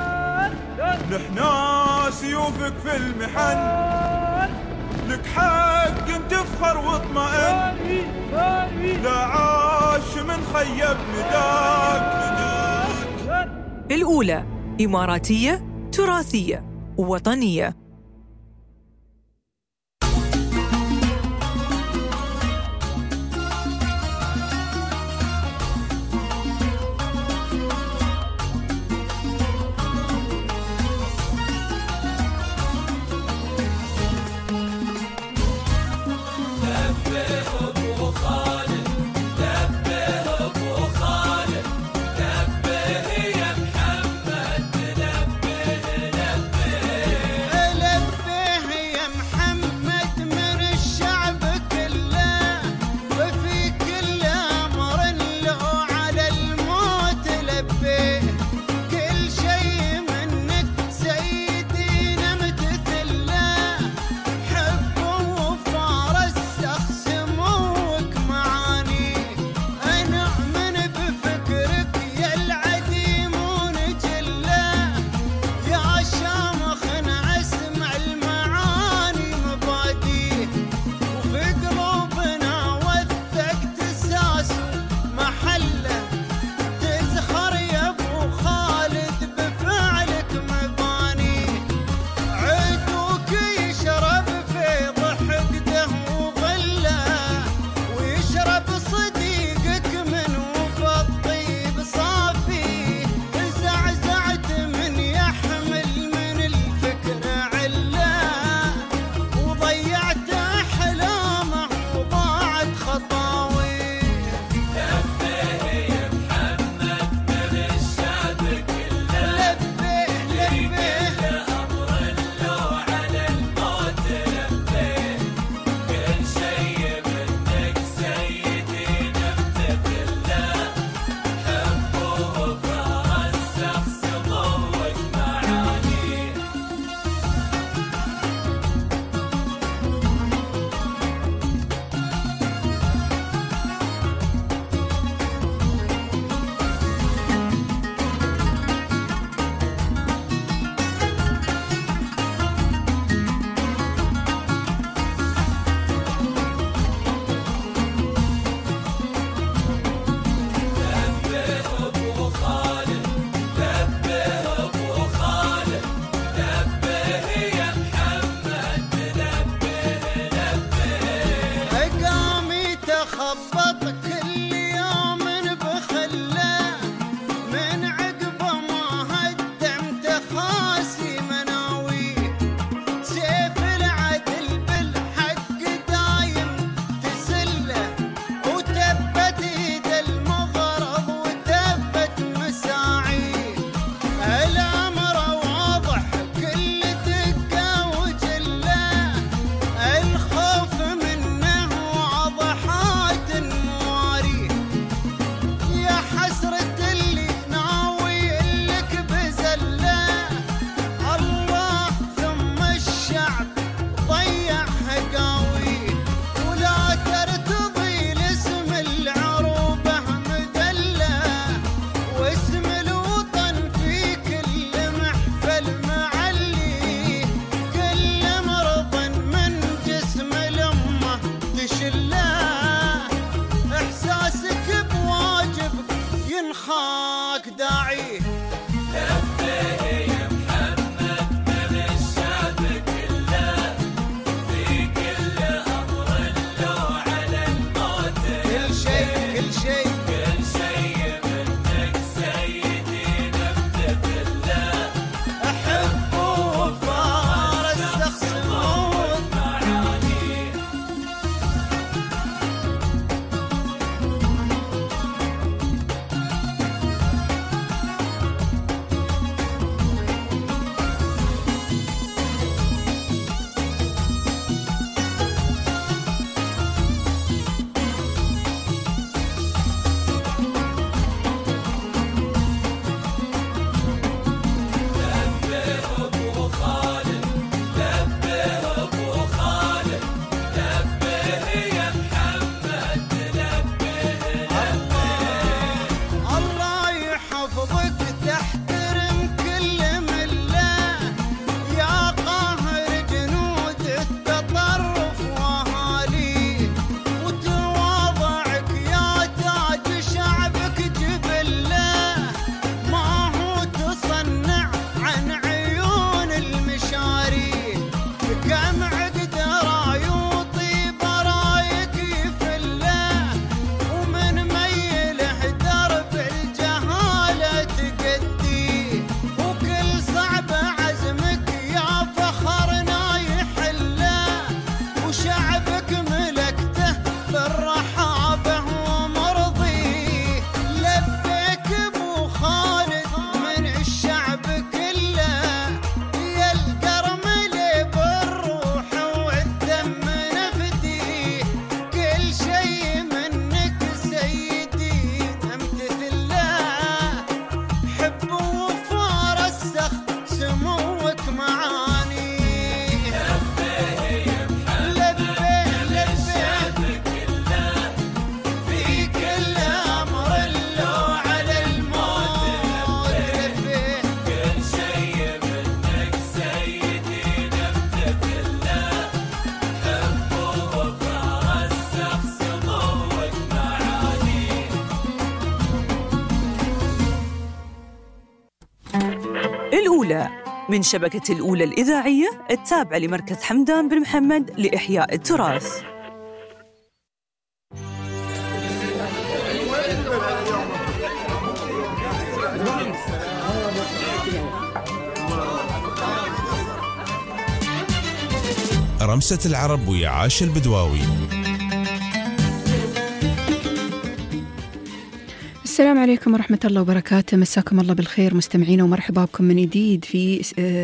نحنا سيوفك في المحن، لك حق ان تفخر واطمئن، لا عاش من خيب نداك. الأولى إماراتية تراثية ووطنية. لا من شبكة الأولى الإذاعية التابعة لمركز حمدان بن محمد لإحياء التراث. رمسة العرب ويا عاشر البدواوي. السلام عليكم ورحمة الله وبركاته، مساكم الله بالخير مستمعين ومرحبا بكم من جديد في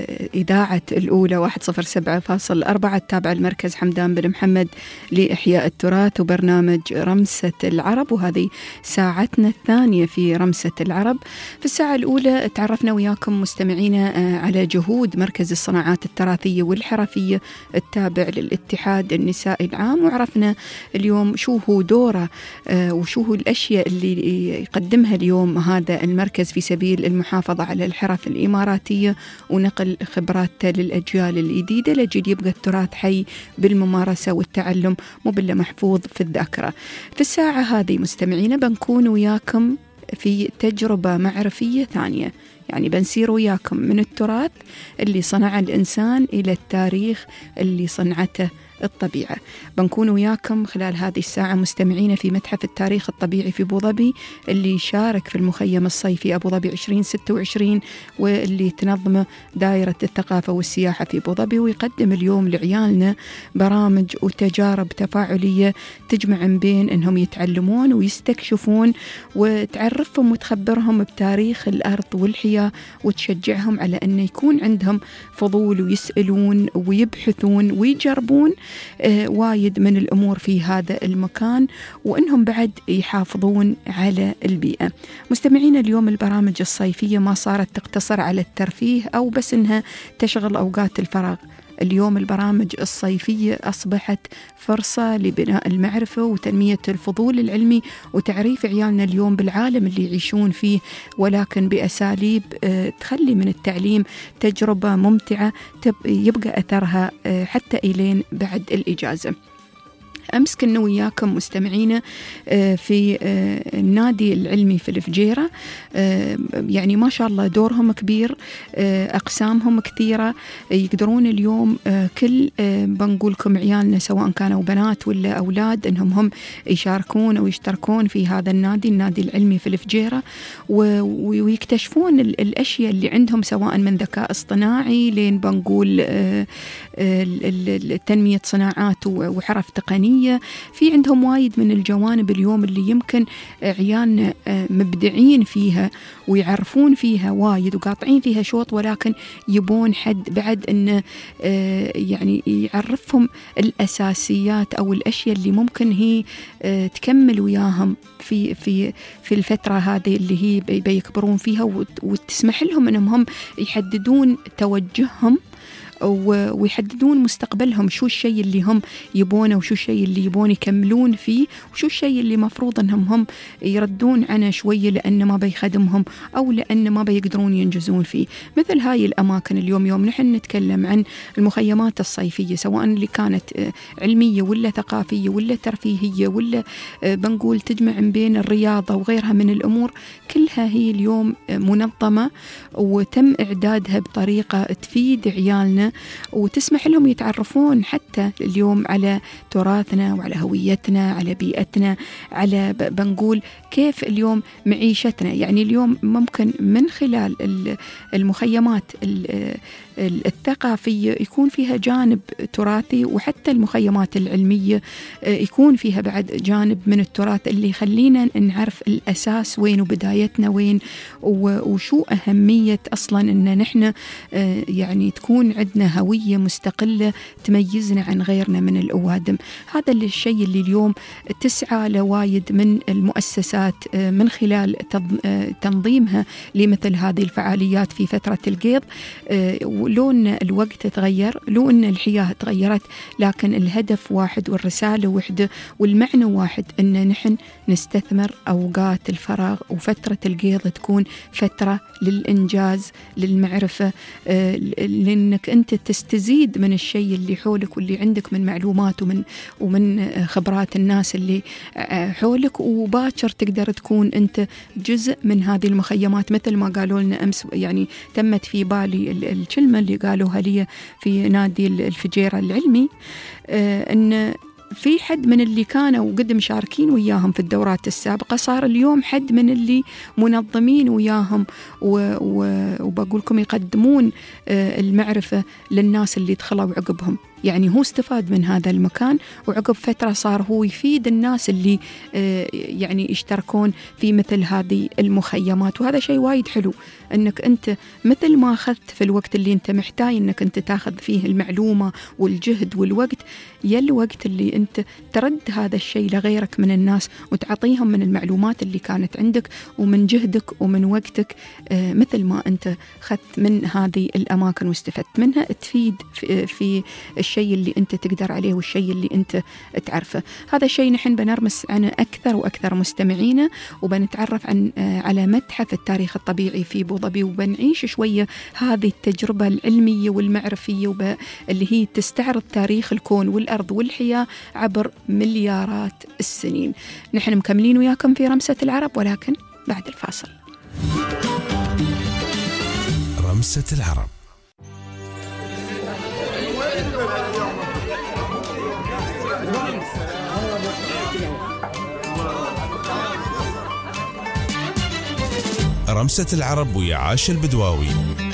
إذاعة الأولى واحد صفر سبعة فاصل أربعة التابعة المركز حمدان بن محمد لإحياء التراث وبرنامج رمسة العرب، وهذه ساعتنا الثانية في رمسة العرب. في الساعة الأولى تعرفنا وياكم مستمعينا على جهود مركز الصناعات التراثية والحرفية التابع للاتحاد النسائي العام، وعرفنا اليوم شو هو دوره وشو هو الأشياء اللي قدمها اليوم هذا المركز في سبيل المحافظة على الحرف الإماراتية ونقل خبراته للأجيال الجديدة لجل يبقى التراث حي بالممارسة والتعلم مو بالله محفوظ في الذاكرة. في الساعة هذه مستمعين بنكون وياكم في تجربة معرفية ثانية، يعني بنسير وياكم من التراث اللي صنع الإنسان إلى التاريخ اللي صنعته الطبيعة. بنكون وياكم خلال هذه الساعة مستمعين في متحف التاريخ الطبيعي في أبو ظبي اللي شارك في المخيم الصيفي أبو ظبي عشرين ستة وعشرين واللي تنظمه دائرة الثقافة والسياحة في أبو ظبي، ويقدم اليوم لعيالنا برامج وتجارب تفاعلية تجمع بين أنهم يتعلمون ويستكشفون وتعرفهم وتخبرهم بتاريخ الأرض والحياة وتشجعهم على أن يكون عندهم فضول ويسألون ويبحثون ويجربون آه وايد من الأمور في هذا المكان، وأنهم بعد يحافظون على البيئة. مستمعين اليوم البرامج الصيفية ما صارت تقتصر على الترفيه أو بس أنها تشغل أوقات الفراغ. اليوم البرامج الصيفية أصبحت فرصة لبناء المعرفة وتنمية الفضول العلمي وتعريف عيالنا اليوم بالعالم اللي يعيشون فيه، ولكن بأساليب تخلي من التعليم تجربة ممتعة يبقى أثرها حتى إلين بعد الإجازة. أمس كنا وياكم مستمعين في النادي العلمي في الفجيرة، يعني ما شاء الله دورهم كبير، أقسامهم كثيرة، يقدرون اليوم كل بنقولكم عيالنا سواء كانوا بنات ولا أولاد أنهم هم يشاركون أو يشتركون في هذا النادي النادي العلمي في الفجيرة، ويكتشفون الأشياء اللي عندهم سواء من ذكاء اصطناعي لين بنقول تنمية صناعات وحرف تقنية. في عندهم وايد من الجوانب اليوم اللي يمكن عيالنا مبدعين فيها ويعرفون فيها وايد وقاطعين فيها شوط، ولكن يبون حد بعد أنه يعني يعرفهم الأساسيات أو الأشياء اللي ممكن هي تكمل وياهم في في في الفترة هذه اللي هي بيكبرون فيها، وتسمح لهم أنهم هم يحددون توجههم ويحددون مستقبلهم، شو الشيء اللي هم يبونه وشو الشيء اللي يبون يكملون فيه وشو الشيء اللي مفروض أنهم هم يردون عنه شوية لأن ما بيخدمهم أو لأن ما بيقدرون ينجزون فيه. مثل هاي الأماكن اليوم يوم نحن نتكلم عن المخيمات الصيفية سواء اللي كانت علمية ولا ثقافية ولا ترفيهية ولا بنقول تجمع بين الرياضة وغيرها من الأمور، كلها هي اليوم منظمة وتم إعدادها بطريقة تفيد عيالنا وتسمح لهم يتعرفون حتى اليوم على تراثنا وعلى هويتنا على بيئتنا على بنقول كيف اليوم معيشتنا. يعني اليوم ممكن من خلال المخيمات الثقافية يكون فيها جانب تراثي، وحتى المخيمات العلمية يكون فيها بعد جانب من التراث اللي يخلينا نعرف الأساس وين وبدايتنا وين وشو أهمية أصلا أن نحن يعني تكون عندنا هوية مستقلة تميزنا عن غيرنا من الأوادم. هذا الشيء اللي اليوم تسعى لوايد من المؤسسات من خلال تنظيمها لمثل هذه الفعاليات في فترة القيض، لو أن الوقت تغير، لو أن الحياة تغيرت، لكن الهدف واحد والرسالة واحدة والمعنى واحد، أن نحن نستثمر أوقات الفراغ وفترة القيض تكون فترة للإنجاز، للمعرفة، آه لأنك أنت تستزيد من الشيء اللي حولك واللي عندك من معلومات ومن ومن خبرات الناس اللي حولك، وباكر تقدر تكون أنت جزء من هذه المخيمات. مثل ما قالوا لنا أمس، يعني تمت في بالي الكلمة اللي قالوها لي في نادي الفجيرة العلمي، آه أن في حد من اللي كانوا قد مشاركين وياهم في الدورات السابقة صار اليوم حد من اللي منظمين وياهم، وبقولكم يقدمون المعرفة للناس اللي دخلوا عقبهم. يعني هو استفاد من هذا المكان، وعقب فترة صار هو يفيد الناس اللي يعني يشتركون في مثل هذه المخيمات. وهذا شيء وايد حلو، أنك أنت مثل ما أخذت في الوقت اللي أنت محتاج أنك أنت تاخذ فيه المعلومة والجهد والوقت، يا الوقت اللي أنت ترد هذا الشيء لغيرك من الناس وتعطيهم من المعلومات اللي كانت عندك ومن جهدك ومن وقتك، مثل ما أنت أخذت من هذه الأماكن واستفدت منها، تفيد في, في الشيء اللي أنت تقدر عليه والشيء اللي أنت تعرفه. هذا الشيء نحن بنرمس عنه أكثر وأكثر مستمعينا، وبنتعرف عن على متحف التاريخ الطبيعي في أبو ظبي، وبنعيش شوية هذه التجربة العلمية والمعرفية وب... اللي هي تستعرض تاريخ الكون والأرض والحياة عبر مليارات السنين. نحن مكملين وياكم في رمسة العرب، ولكن بعد الفاصل. رمسة العرب. رمسة العرب ويا عاشر البدواوي.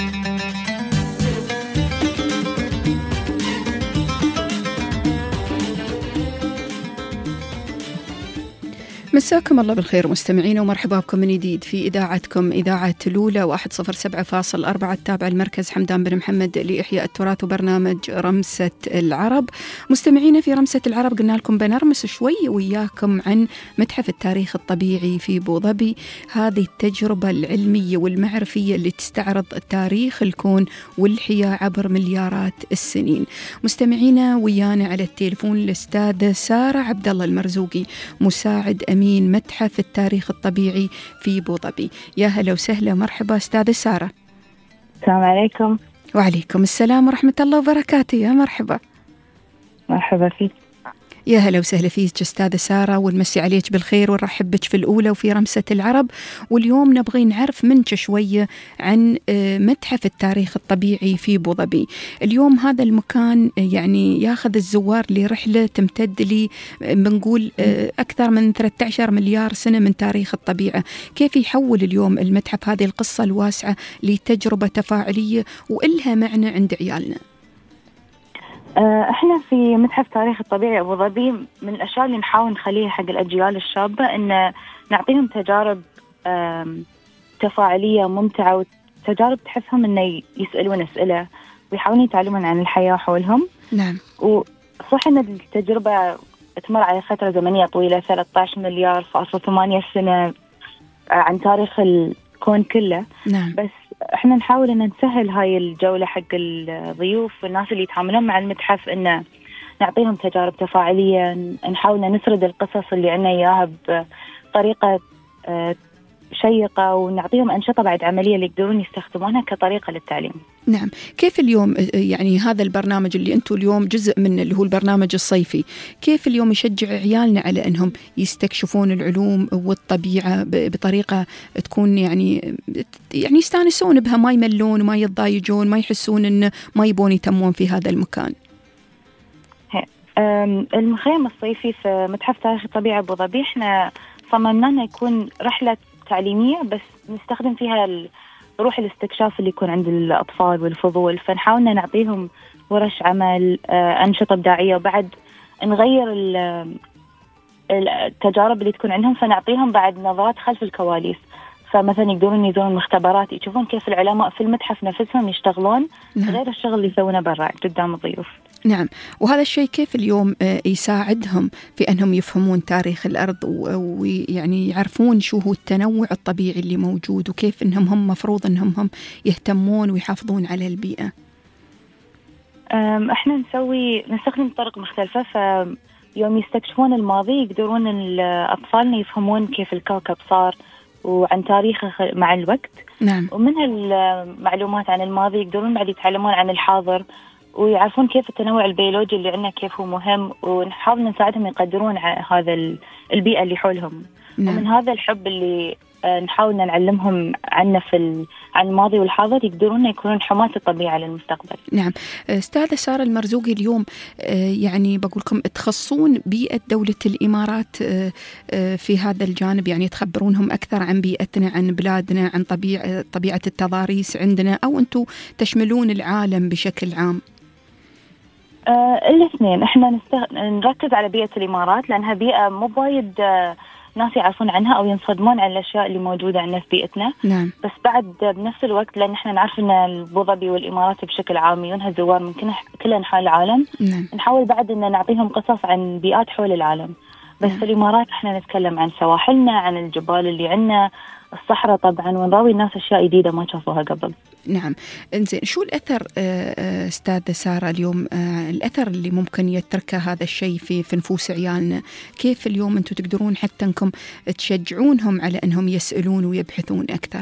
مساكم الله بالخير مستمعين، ومرحبا بكم من جديد في إذاعتكم إذاعة لولا واحد صفر سبعة فاصل أربعة التابع المركز حمدان بن محمد لإحياء التراث وبرنامج رمسة العرب. مستمعين في رمسة العرب قلنا لكم بنرمس شوي وياكم عن متحف التاريخ الطبيعي في أبو ظبي، هذه التجربة العلمية والمعرفية اللي تستعرض تاريخ الكون والحياة عبر مليارات السنين. مستمعينا ويانا على التليفون الأستاذة سارة عبد الله المرزوقي، مساعد أمين متحف التاريخ الطبيعي في أبو ظبي. يا هلا وسهلا، مرحبا أستاذة سارة. السلام عليكم. وعليكم السلام ورحمة الله وبركاته. يا مرحبا. مرحبا فيك. يا هلا وسهلا فيك أستاذة سارة، ونمسي عليك بالخير ونرحب بك في الأولى وفي رمسة العرب. واليوم نبغي نعرف منك شوية عن متحف التاريخ الطبيعي في أبو ظبي. اليوم هذا المكان يعني ياخذ الزوار لرحلة تمتد لي بنقول أكثر من ثلاثة عشر مليار سنة من تاريخ الطبيعة. كيف يحول اليوم المتحف هذه القصة الواسعة لتجربة تفاعلية وإلها معنى عند عيالنا؟ احنا في متحف تاريخ الطبيعي أبو ظبي من الاشياء اللي نحاول نخليها حق الاجيال الشابه ان نعطيهم تجارب تفاعليه ممتعه، وتجارب تحسهم انه يسالون اسئله ويحاولون يتعلمون عن الحياه حولهم. نعم. وصح ان التجربه تمر على فتره زمنيه طويله، ثلاثة عشر مليار فاصلة ثمانية سنه عن تاريخ الكون كله. نعم. بس احنا نحاول ان نسهل هاي الجولة حق الضيوف والناس اللي يتعاملون مع المتحف، ان نعطيهم تجارب تفاعلية، نحاول نسرد القصص اللي عنا اياها بطريقة شيقة، ونعطيهم أنشطة بعد عملية اللي يقدرون يستخدمونها كطريقة للتعليم. نعم. كيف اليوم يعني هذا البرنامج اللي أنتم اليوم جزء منه اللي هو البرنامج الصيفي، كيف اليوم يشجع عيالنا على أنهم يستكشفون العلوم والطبيعة بطريقة تكون يعني يعني يستانسون بها، ما يملون وما يتضايجون، ما يحسون إن ما يبون يتمون في هذا المكان؟ المخيم الصيفي في متحف تاريخ الطبيعة أبو ظبي احنا صممنا انه يكون رحلة تعليمية، بس نستخدم فيها روح الاستكشاف اللي يكون عند الأطفال والفضول، فنحاولنا نعطيهم ورش عمل، أنشطة إبداعية، وبعد نغير التجارب اللي تكون عندهم، فنعطيهم بعد نظرات خلف الكواليس. فمثلا يقدرون يزورون مختبرات، يشوفون كيف العلماء في المتحف نفسهم يشتغلون. نعم. غير الشغل اللي يسوونه برا قدام الضيوف. نعم. وهذا الشيء كيف اليوم يساعدهم في أنهم يفهمون تاريخ الأرض ويعني يعرفون شو هو التنوع الطبيعي اللي موجود، وكيف أنهم هم مفروض أنهم هم يهتمون ويحافظون على البيئة؟ احنا نسوي نستخدم طرق مختلفة. فيوم يستكشفون الماضي يقدرون أطفالنا يفهمون كيف الكوكب صار وعن تاريخه مع الوقت. نعم. ومن هالمعلومات عن الماضي يقدرون بعد يتعلمون عن الحاضر ويعرفون كيف التنوع البيولوجي اللي عندنا كيف هو مهم، ونحاول نساعدهم يقدرون هذا البيئة اللي حولهم. نعم. ومن هذا الحب اللي نحاول نعلمهم عنه في عن الماضي والحاضر يقدرون يكونون حماة الطبيعة للمستقبل. نعم. أستاذة سارة المرزوقي، اليوم يعني بقول لكم تخصون بيئة دولة الإمارات في هذا الجانب، يعني تخبرونهم أكثر عن بيئتنا، عن بلادنا، عن طبيعة طبيعة التضاريس عندنا، أو أنتم تشملون العالم بشكل عام؟ آه الاثنين. احنا نستغ... نركز على بيئة الإمارات لأنها بيئة مو وايد آه ناس يعرفون عنها أو ينصدمون عن الأشياء اللي موجودة عندنا في بيئتنا. نعم. بس بعد بنفس الوقت لأن احنا نعرف أن أبو ظبي والإمارات بشكل عام يونها زوار من كل أنحاء العالم. نعم. نحاول بعد أن نعطيهم قصص عن بيئات حول العالم. بس نعم. في الإمارات احنا نتكلم عن سواحلنا، عن الجبال اللي عندنا، الصحراء طبعا، ونراوي الناس أشياء جديدة ما شافوها قبل. نعم. انزين، شو الأثر أستاذة سارة اليوم، الأثر اللي ممكن يتركه هذا الشيء في في نفوس عيالنا؟ كيف اليوم أنتم تقدرون حتى أنكم تشجعونهم على أنهم يسألون ويبحثون أكثر؟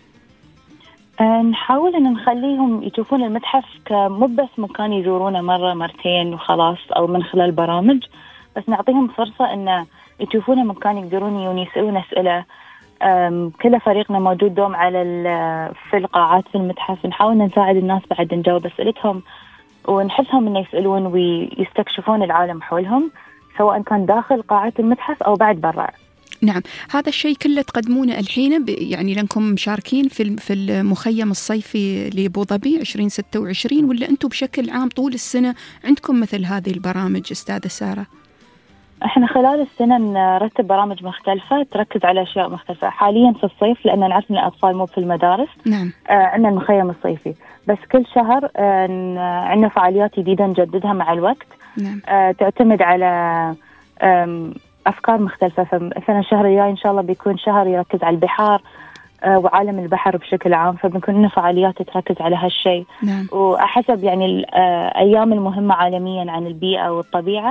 نحاول أن نخليهم يشوفون المتحف كمو بس مكان يزورونه مرة مرتين وخلاص أو من خلال برامج، بس نعطيهم فرصة أن يشوفونه مكان يقدرون يسألون أسئلة. كل فريقنا موجود دوم على في القاعات في المتحف، نحاول نساعد الناس بعد نجاوب أسئلتهم ونحثهم إن يسألون ويستكشفون العالم حولهم، سواء كان داخل قاعات المتحف أو بعد برا. نعم. هذا الشيء كله تقدمونه الحين يعني لأنكم مشاركين في في المخيم الصيفي لأبو ظبي عشرين ستة وعشرين، ولا أنتم بشكل عام طول السنة عندكم مثل هذه البرامج أستاذة سارة؟ احنا خلال السنة نرتب برامج مختلفة تركز على أشياء مختلفة. حاليا في الصيف لأن نعرف أن الأطفال مو في المدارس. نعم. آه عندنا المخيم الصيفي، بس كل شهر آه عندنا فعاليات جديدة نجددها مع الوقت. نعم. آه تعتمد على أفكار مختلفة. فمثلا الشهر الجاي إن شاء الله بيكون شهر يركز على البحار آه وعالم البحر بشكل عام، فبنكون لنا فعاليات تركز على هالشيء. نعم. وأحسب يعني الأيام المهمة عالميا عن البيئة والطبيعة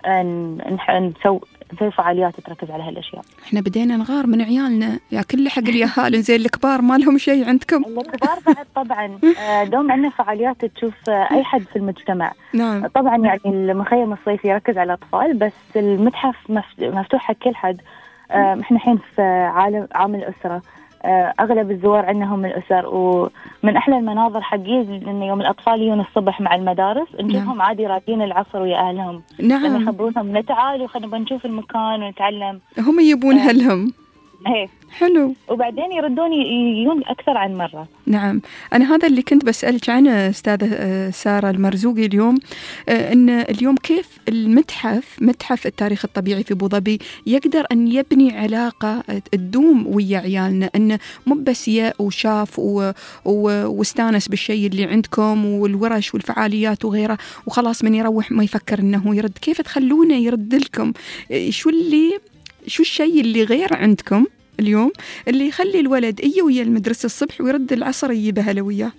نسوي في فعاليات تركز على هالاشياء. احنا بدينا نغار من عيالنا يا كل حق اليهال. زين الكبار ما لهم شيء عندكم؟ الكبار بعد طبعا دوم عندنا فعاليات تشوف اي حد في المجتمع. نعم. طبعا يعني المخيم الصيفي يركز على الاطفال، بس المتحف مفتوح حق كل حد. احنا الحين في عالم عام الاسره، أغلب الزوار عندنا هم الأسر، ومن أحلى المناظر حقيقي إن يوم الأطفال يجون الصبح مع المدارس نشوفهم نعم. عادي راجين العصر ويا أهلهم. نعم. يخبرونهم تعالوا خلينا نشوف المكان ونتعلم. هم يبون آه. هلهم. هي. حلو. وبعدين يردون يجون أكثر عن مرة. نعم. أنا هذا اللي كنت بسألك عنه أستاذة سارة المرزوقي اليوم، أن اليوم كيف المتحف متحف التاريخ الطبيعي في أبو ظبي يقدر أن يبني علاقة تدوم ويا عيالنا، أنه مو بس يا وشاف و... و... واستانس بالشيء اللي عندكم والورش والفعاليات وغيره وخلاص من يروح ما يفكر أنه يرد. كيف تخلونه يرد لكم؟ شو اللي شو الشيء اللي غير عندكم اليوم اللي يخلي الولد يجي ويا المدرسة الصبح ويرد العصر يجيبها له وياه؟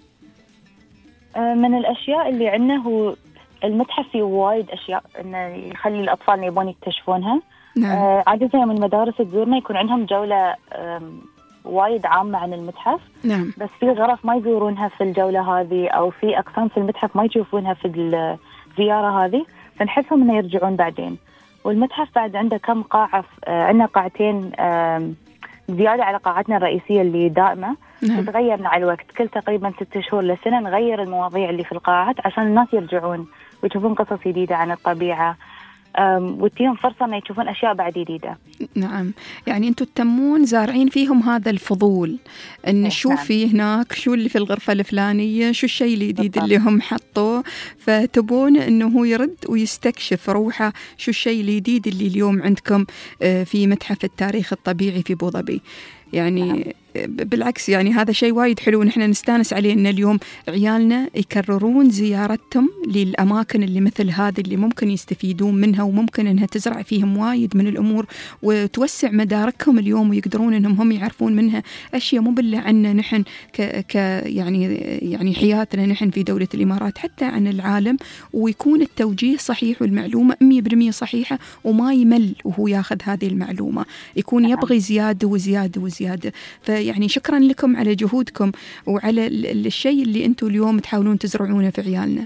من الأشياء اللي عندنا هو المتحف فيه وايد أشياء إنه يخلي الأطفال يبون يكتشفونها. نعم. آه عادة يوم المدارس تزورنا يكون عندهم جولة وايد عامة عن المتحف. نعم. بس في غرف ما يزورونها في الجولة هذه، أو في أقسام في المتحف ما يشوفونها في الزيارة هذه، فنحثهم إنه يرجعون بعدين. والمتحف بعد عنده كم قاعة، عندنا قاعتين زيادة على قاعتنا الرئيسية اللي دائمة. نعم. تتغير مع الوقت، كل تقريبا ست شهور لسنة نغير المواضيع اللي في القاعات عشان الناس يرجعون ويشوفون قصص جديدة عن الطبيعة وتيهم فرصة أن يشوفون أشياء بعد جديدة. نعم. يعني أنتم تتمون زارعين فيهم هذا الفضول أن نشوف نعم. فيه هناك شو اللي في الغرفة الفلانية، شو الشيء الجديد اللي هم حطوه، فتبون أنه هو يرد ويستكشف روحه شو الشيء الجديد اللي اليوم عندكم في متحف التاريخ الطبيعي في أبو ظبي. يعني بالعكس يعني هذا شيء وايد حلو، ونحن نستانس عليه إن اليوم عيالنا يكررون زيارتهم للأماكن اللي مثل هذه اللي ممكن يستفيدون منها وممكن إنها تزرع فيهم وايد من الأمور وتوسع مداركهم اليوم، ويقدرون إنهم هم يعرفون منها أشياء مو بالله عنا نحن ك, ك يعني يعني حياتنا نحن في دولة الإمارات، حتى عن العالم، ويكون التوجيه صحيح والمعلومة مية بالمية صحيحة وما يمل وهو ياخذ هذه المعلومة، يكون يبغي زيادة وزيادة وزيادة. فيعني شكرا لكم على جهودكم وعلى الشيء اللي أنتم اليوم تحاولون تزرعونه في عيالنا.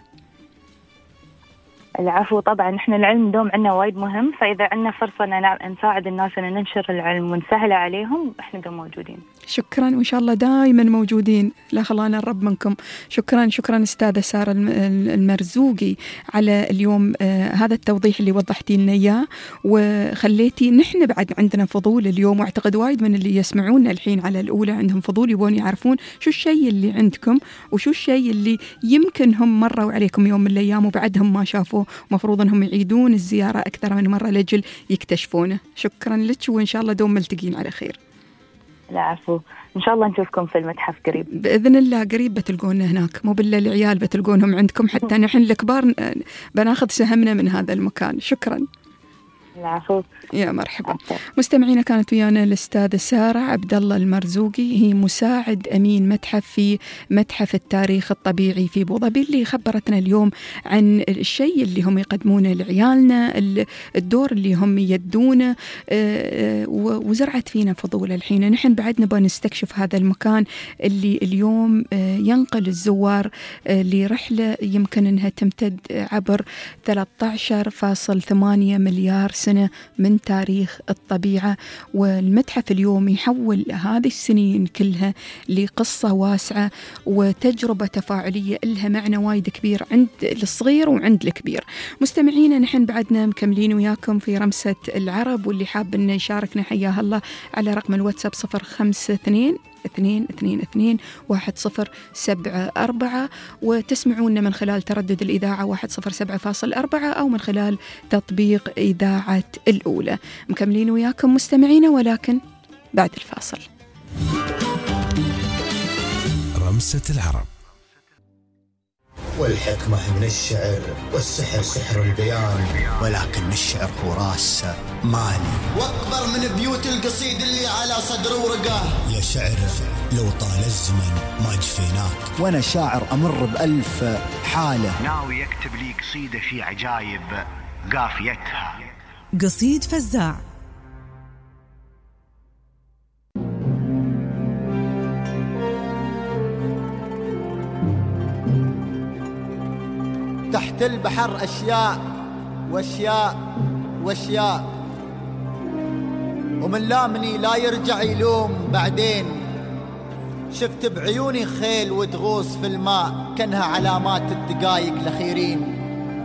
العفو، طبعا نحن العلم دوم عنا وايد مهم، فإذا عنا فرصة أن نساعد الناس أن ننشر العلم ونسهله عليهم احنا دوم موجودين. شكرا، وإن شاء الله دائما موجودين، لا خلانا نقرب منكم. شكرا شكرا أستاذة سارة المرزوقي على اليوم آه هذا التوضيح اللي وضحتي لنا إياه، وخليتي نحن بعد عندنا فضول اليوم، واعتقد وايد من اللي يسمعونا الحين على الأولى عندهم فضول يبون يعرفون شو الشيء اللي عندكم وشو الشيء اللي يمكن هم مروا عليكم يوم من الأيام وبعدهم ما شافوه، مفروض أنهم يعيدون الزيارة أكثر من مرة لجل يكتشفونه. شكرا لك، وإن شاء الله دوم ملتقين على خير. العفو، إن شاء الله نشوفكم في المتحف قريب بإذن الله. قريب بتلقونا هناك، مو بالله العيال بتلقونهم عندكم، حتى نحن الكبار بناخذ سهمنا من هذا المكان. شكرا. العفو، يا مرحبا. مستمعينا، كانت ويانا الأستاذة سارة عبد الله المرزوقي، هي مساعد أمين متحف في متحف التاريخ الطبيعي في أبو ظبي، اللي خبرتنا اليوم عن الشيء اللي هم يقدمونه لعيالنا، الدور اللي هم يدونه، وزرعت فينا فضول. الحين نحن بعد نبغى نستكشف هذا المكان اللي اليوم ينقل الزوار لرحلة يمكن أنها تمتد عبر ثلاثة عشر فاصلة ثمانية مليار سنة من تاريخ الطبيعة. والمتحف اليوم يحول هذه السنين كلها لقصة واسعة وتجربة تفاعلية لها معنى وايد كبير عند الصغير وعند الكبير. مستمعينا، نحن بعدنا مكملين وياكم في رمسة العرب، واللي حاب أن يشاركنا حياه الله على رقم الواتساب صفر خمسة اثنين اثنين اثنين اثنين واحد صفر سبعة أربعة، وتسمعونا من خلال تردد الإذاعة واحد صفر سبعة فاصل أربعة أو من خلال تطبيق إذاعة الأولى. مكملين وياكم مستمعينا، ولكن بعد الفاصل. رمسة العرب. والحكمة من الشعر والسحر سحر البيان، ولكن الشعر هو راس مالي واكبر من بيوت القصيد اللي على صدر ورقه. يا شعر لو طال الزمن ما جفيناك، وانا شاعر امر بألف حاله. ناوي يكتب لي قصيدة في عجايب قافيتها. قصيد فزاع. تحت البحر أشياء وأشياء وأشياء، ومن لامني لا يرجع يلوم بعدين. شفت بعيوني خيل وتغوص في الماء كأنها علامات الدقايق الأخيرين.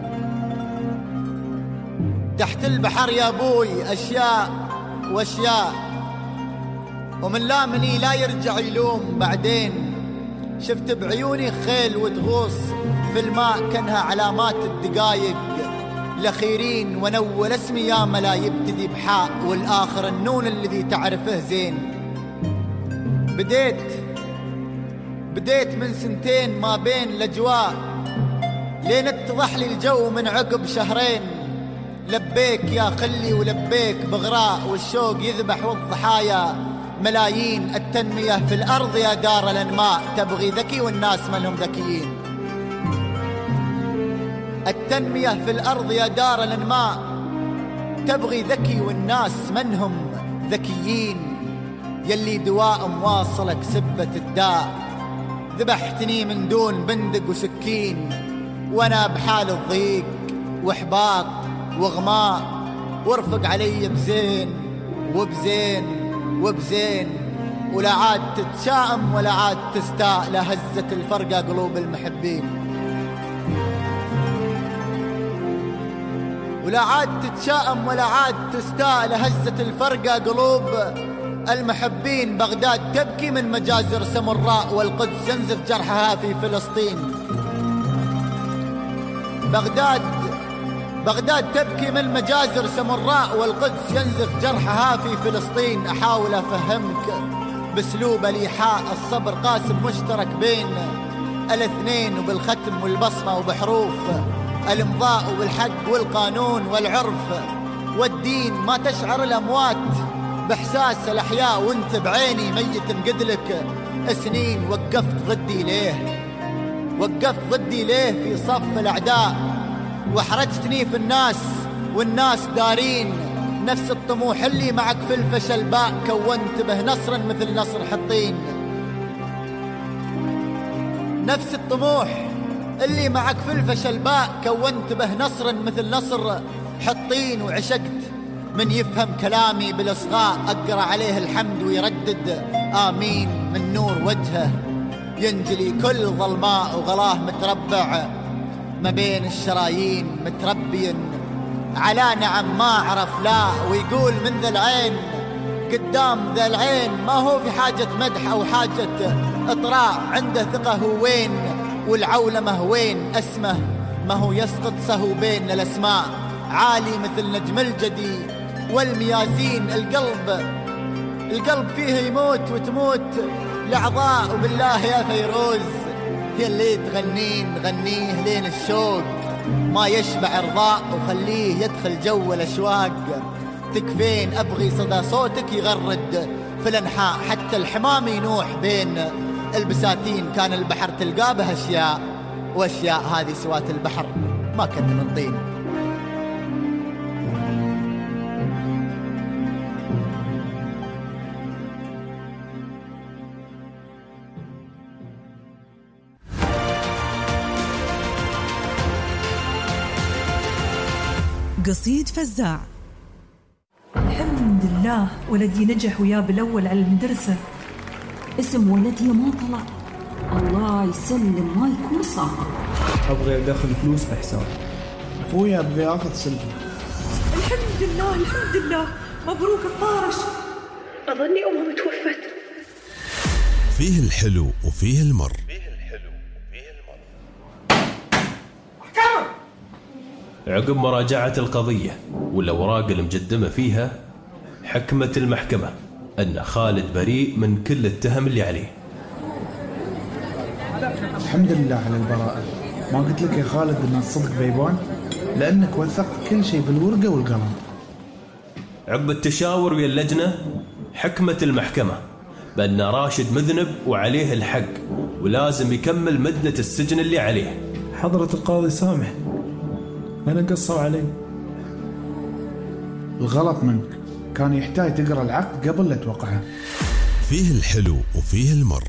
تحت البحر يا أبوي أشياء وأشياء، ومن لامني لا يرجع يلوم بعدين. شفت بعيوني خيل وتغوص في الماء كانها علامات الدقايق الأخيرين. ونول اسمي يا ملا يبتدي بحاء والآخر النون الذي تعرفه زين. بديت بديت من سنتين ما بين الأجواء، لين اتضح لي الجو من عقب شهرين. لبيك يا خلي ولبيك بغراء، والشوق يذبح والضحايا ملايين. التنمية في الأرض يا دار الأنماء، تبغي ذكي والناس منهم ذكيين. التنمية في الأرض يا دار الأنماء، تبغي ذكي والناس منهم ذكيين. يلي دواء مواصلك سبة الداء، ذبحتني من دون بندق وسكين. وانا بحال الضيق وحباط وغماء، وارفق علي بزين وبزين وبزين. ولا عاد تتشائم ولا عاد تستاء، لهزت الفرقة قلوب المحبين. ولا عاد تتشائم ولا عاد تستاء، لهزت الفرقة قلوب المحبين. بغداد تبكي من مجازر سمراء، والقدس ينزف جرحها في فلسطين. بغداد بغداد تبكي من مجازر سمراء، والقدس ينزف جرحها في فلسطين. أحاول أفهمك باسلوب الإيحاء الصبر قاسم مشترك بين الاثنين، وبالختم والبصمة وبحروف الامضاء وبالحق والقانون والعرف والدين. ما تشعر الأموات بإحساس الأحياء وانت بعيني ميت انقدلك سنين. وقفت ضدي ليه وقفت ضدي ليه في صف الأعداء، وحرجتني في الناس والناس دارين. نفس الطموح اللي معك في الفشل باء كونت به نصرا مثل نصر حطين. نفس الطموح اللي معك في الفشل باء كونت به نصرا مثل نصر حطين. وعشقت من يفهم كلامي بالإصغاء، أقرأ عليه الحمد ويردد آمين. من نور وجهه ينجلي كل ظلماء، وغلاه متربع ما بين الشرايين. متربي على نعم ما أعرف لا، ويقول من ذا العين قدام ذا العين. ما هو في حاجة مدح أو حاجة إطراء، عنده ثقة هو وين والعولمة وين. اسمه ما هو يسقط سهو بين الأسماء، عالي مثل نجم الجدي والميازين. القلب القلب فيه يموت وتموت الأعضاء. وبالله يا فيروز هي اللي تغنين غنيه لين الشوق ما يشبع رضاء، وخليه يدخل جو الأشواق. تكفين أبغي صدى صوتك يغرد في الأنحاء، حتى الحمام ينوح بين البساتين. كان البحر تلقى به أشياء، وأشياء هذه سوات البحر ما كنت من طين. قصيد فزاع. الحمد لله ولدي نجح وياه بالأول على المدرسة. اسم ولدي ما طلع، الله يسلم ما يكون صعب. أبغي أدخل فلوس بحساب أخوي، أبغي أخذ سلفي. الحمد لله الحمد لله، مبروك الطارش. أظني أمه متوفت. فيه الحلو وفيه المر. عقب مراجعة القضية والأوراق المقدمة فيها، حكمت المحكمة أن خالد بريء من كل التهم اللي عليه. الحمد لله على البراءة. ما قلت لك يا خالد أن الصدق بيبان، لأنك وثقت كل شيء بالورقة والقلم. عقب التشاور ويا اللجنة، حكمت المحكمة بأن راشد مذنب وعليه الحق، ولازم يكمل مدة السجن اللي عليه. حضرة القاضي سامح، أنا قصوا علي. الغلط منك، كان يحتاج تقرأ العقد قبل لا توقعه. فيه الحلو وفيه المر.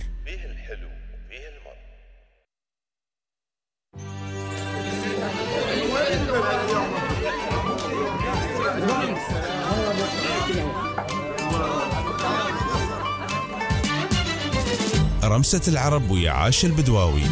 رمسة العرب ويا عاش البدواوي.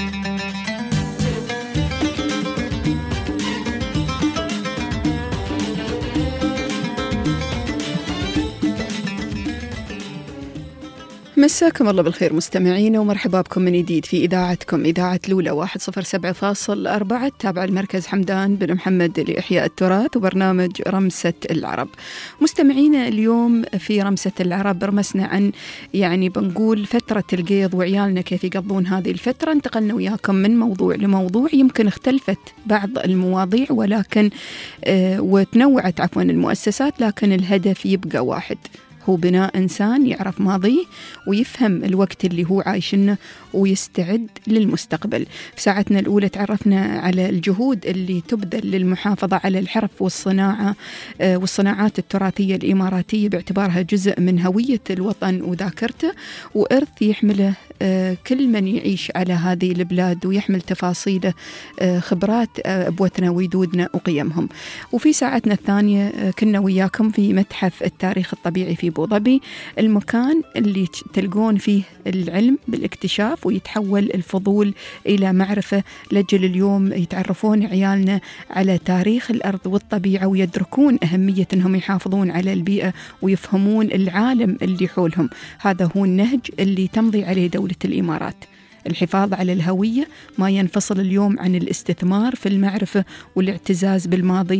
مساكم الله بالخير مستمعينا، ومرحبا بكم من جديد في إذاعتكم إذاعة لولا واحد صفر سبعة فاصل أربعة، تابع المركز حمدان بن محمد لإحياء التراث وبرنامج رمسة العرب. مستمعينا اليوم في رمسة العرب رمسنا عن يعني بنقول فترة القيض وعيالنا كيف يقضون هذه الفترة. انتقلنا وياكم من موضوع لموضوع، يمكن اختلفت بعض المواضيع ولكن آه وتنوعت عفوا المؤسسات، لكن الهدف يبقى واحد، هو بناء إنسان يعرف ماضيه ويفهم الوقت اللي هو عايشنه ويستعد للمستقبل. في ساعتنا الأولى تعرفنا على الجهود اللي تبذل للمحافظة على الحرف والصناعة والصناعات التراثية الإماراتية باعتبارها جزء من هوية الوطن وذاكرته، وإرث يحمله كل من يعيش على هذه البلاد ويحمل تفاصيله خبرات أبوتنا ويدودنا وقيمهم. وفي ساعتنا الثانية كنا وياكم في متحف التاريخ الطبيعي في أبو ظبي، المكان اللي تلقون فيه العلم بالاكتشاف ويتحول الفضول إلى معرفة، لجل اليوم يتعرفون عيالنا على تاريخ الأرض والطبيعة ويدركون أهمية أنهم يحافظون على البيئة ويفهمون العالم اللي حولهم. هذا هو النهج اللي تمضي عليه دولة الإمارات، الحفاظ على الهوية ما ينفصل اليوم عن الاستثمار في المعرفة والاعتزاز بالماضي،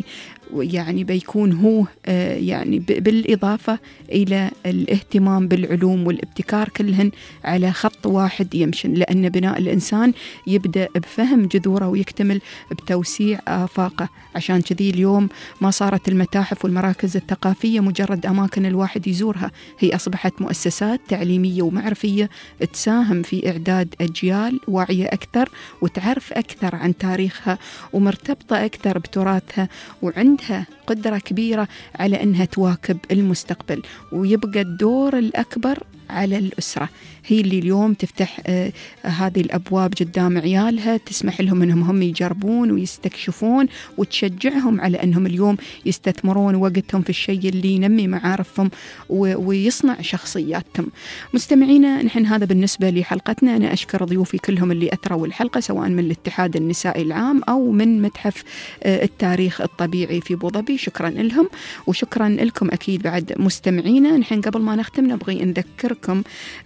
يعني بيكون هو يعني بالإضافة إلى الاهتمام بالعلوم والابتكار كلهن على خط واحد يمشن، لأن بناء الإنسان يبدأ بفهم جذوره ويكتمل بتوسيع آفاقه. عشان كذي اليوم ما صارت المتاحف والمراكز الثقافية مجرد أماكن الواحد يزورها، هي أصبحت مؤسسات تعليمية ومعرفية تساهم في إعداد أجيال واعية أكثر وتعرف أكثر عن تاريخها ومرتبطة أكثر بتراثها، وعندها قدرة كبيرة على أنها تواكب المستقبل. ويبقى الدور الأكبر على الأسرة، هي اللي اليوم تفتح آه هذه الأبواب قدام عيالها، تسمح لهم أنهم هم يجربون ويستكشفون وتشجعهم على أنهم اليوم يستثمرون وقتهم في الشيء اللي ينمي معارفهم ويصنع شخصياتهم. مستمعينا، نحن هذا بالنسبة لحلقتنا. أنا أشكر ضيوفي كلهم اللي أثروا الحلقة، سواء من الاتحاد النسائي العام أو من متحف آه التاريخ الطبيعي في أبوظبي. شكرا لهم وشكرا لكم أكيد بعد مستمعينا. نحن قبل ما نختم نبغي نذكركم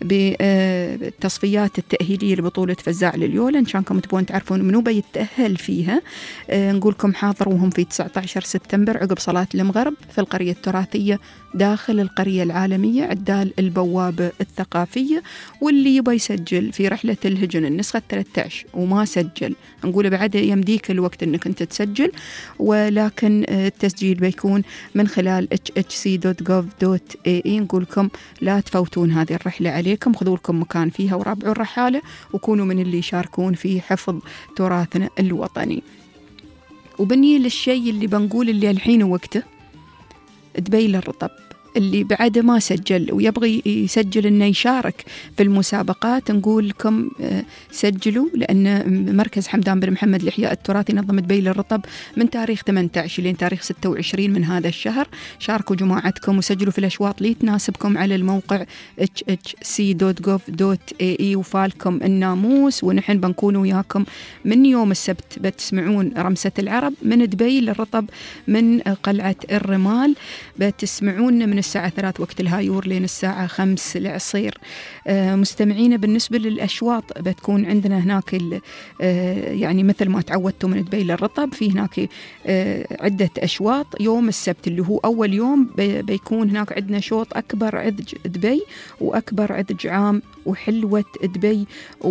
بالتصفيات التأهيلية لبطولة فزاع لليولا، إن شانكم تبون تعرفون منو بيتأهل فيها. نقولكم حاضروهم في تسعة عشر سبتمبر عقب صلاة المغرب في القرية التراثية داخل القرية العالمية عدال البوابة الثقافية. واللي يبغى يسجل في رحلة الهجن النسخة ثلاثة عشر وما سجل، نقول بعد يمديك الوقت أنك أنت تسجل، ولكن التسجيل بيكون من خلال اتش اتش سي دوت جوف دوت اي اي. نقولكم لا تفوتون هذه الرحلة عليكم، خذوا لكم مكان فيها ورابعوا الرحالة وكونوا من اللي يشاركون في حفظ تراثنا الوطني. وبني للشيء اللي بنقول اللي الحين وقته، دبيل الرطب اللي بعد ما سجل ويبغي يسجل إنه يشارك في المسابقات، نقول لكم سجلوا، لأن مركز حمدان بن محمد لإحياء التراث ينظم دبيل الرطب من تاريخ ثمانية عشر لين تاريخ ستة وعشرين من هذا الشهر. شاركوا جماعتكم وسجلوا في الأشواط اللي تناسبكم على الموقع اتش اتش سي دوت جوف دوت اي اي وفالكم الناموس. ونحن بنكون وياكم من يوم السبت، بتسمعون رمسة العرب من دبيل الرطب من قلعة الرمال، بتسمعون من الساعة ثلاث وقت الهايور لين الساعة خمس العصير. آه مستمعين، بالنسبة للأشواط بتكون عندنا هناك آه يعني مثل ما تعودتوا من دبيل الرطب، في هناك آه عدة أشواط. يوم السبت اللي هو أول يوم بي بيكون هناك عندنا شوط أكبر عذج دبي وأكبر عذج عام وحلوة دبي،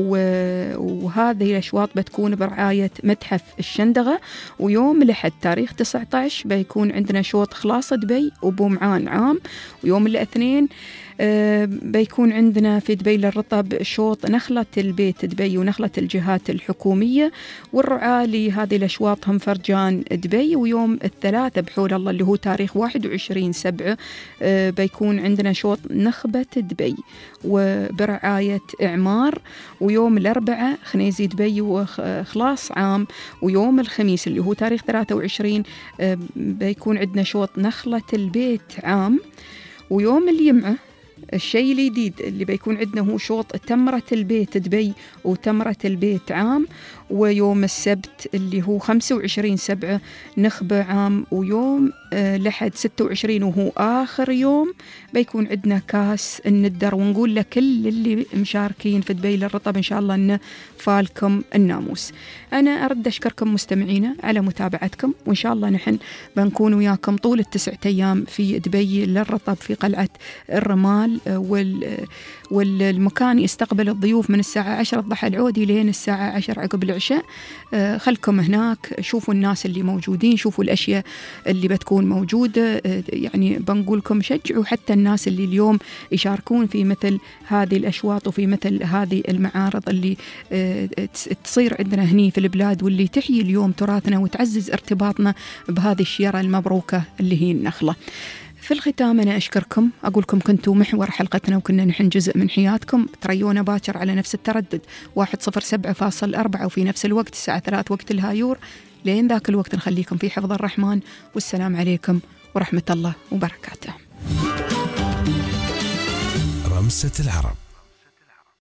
وهذه الأشواط بتكون برعاية متحف الشندغة. ويوم الأحد تاريخ تسعة عشر بيكون عندنا شوط خلاصة دبي وبومعان عام. ويوم الاثنين آه بيكون عندنا في دبيل الرطب شوط نخلة البيت دبي ونخلة الجهات الحكومية، والرعاة لهذه الأشواط هم فرجان دبي. ويوم الثلاثة بحول الله اللي هو تاريخ واحد وعشرين سبعة آه بيكون عندنا شوط نخبة دبي وبرعاية إعمار. ويوم الأربعاء خنيزي دبي وخلاص عام. ويوم الخميس اللي هو تاريخ ثلاثة وعشرين آه بيكون عندنا شوط نخلة البيت عام. ويوم الجمعة الشيء الجديد اللي بيكون عندنا هو شوط تمرة البيت دبي وتمرة البيت عام. ويوم السبت اللي هو خمسة وعشرين سبعة نخبة عام. ويوم آه لحد ستة وعشرين وهو آخر يوم بيكون عندنا كاس الندر. ونقول لكل اللي مشاركين في دبيل الرطب إن شاء الله أن فالكم الناموس. أنا أرد أشكركم مستمعينا على متابعتكم، وإن شاء الله نحن بنكون وياكم طول التسعة أيام في دبيل الرطب في قلعة الرمال. وال والمكان يستقبل الضيوف من الساعة عشرة الضحى العودي لين الساعة عشرة عقب العشاء. خلكم هناك، شوفوا الناس اللي موجودين، شوفوا الأشياء اللي بتكون موجودة. يعني بنقولكم شجعوا حتى الناس اللي اليوم يشاركون في مثل هذه الأشواط وفي مثل هذه المعارض اللي تصير عندنا هني في البلاد، واللي تحيي اليوم تراثنا وتعزز ارتباطنا بهذه الشيرة المبروكة اللي هي النخلة. في الختام أنا أشكركم، أقولكم كنتوا محور حلقتنا وكنا نحن جزء من حياتكم. تريونا باكر على نفس التردد واحد صفر سبعة فاصل أربعة وفي نفس الوقت الساعة ثلاث وقت الهايور. لين ذاك الوقت نخليكم في حفظ الرحمن، والسلام عليكم ورحمة الله وبركاته. رمسة العرب.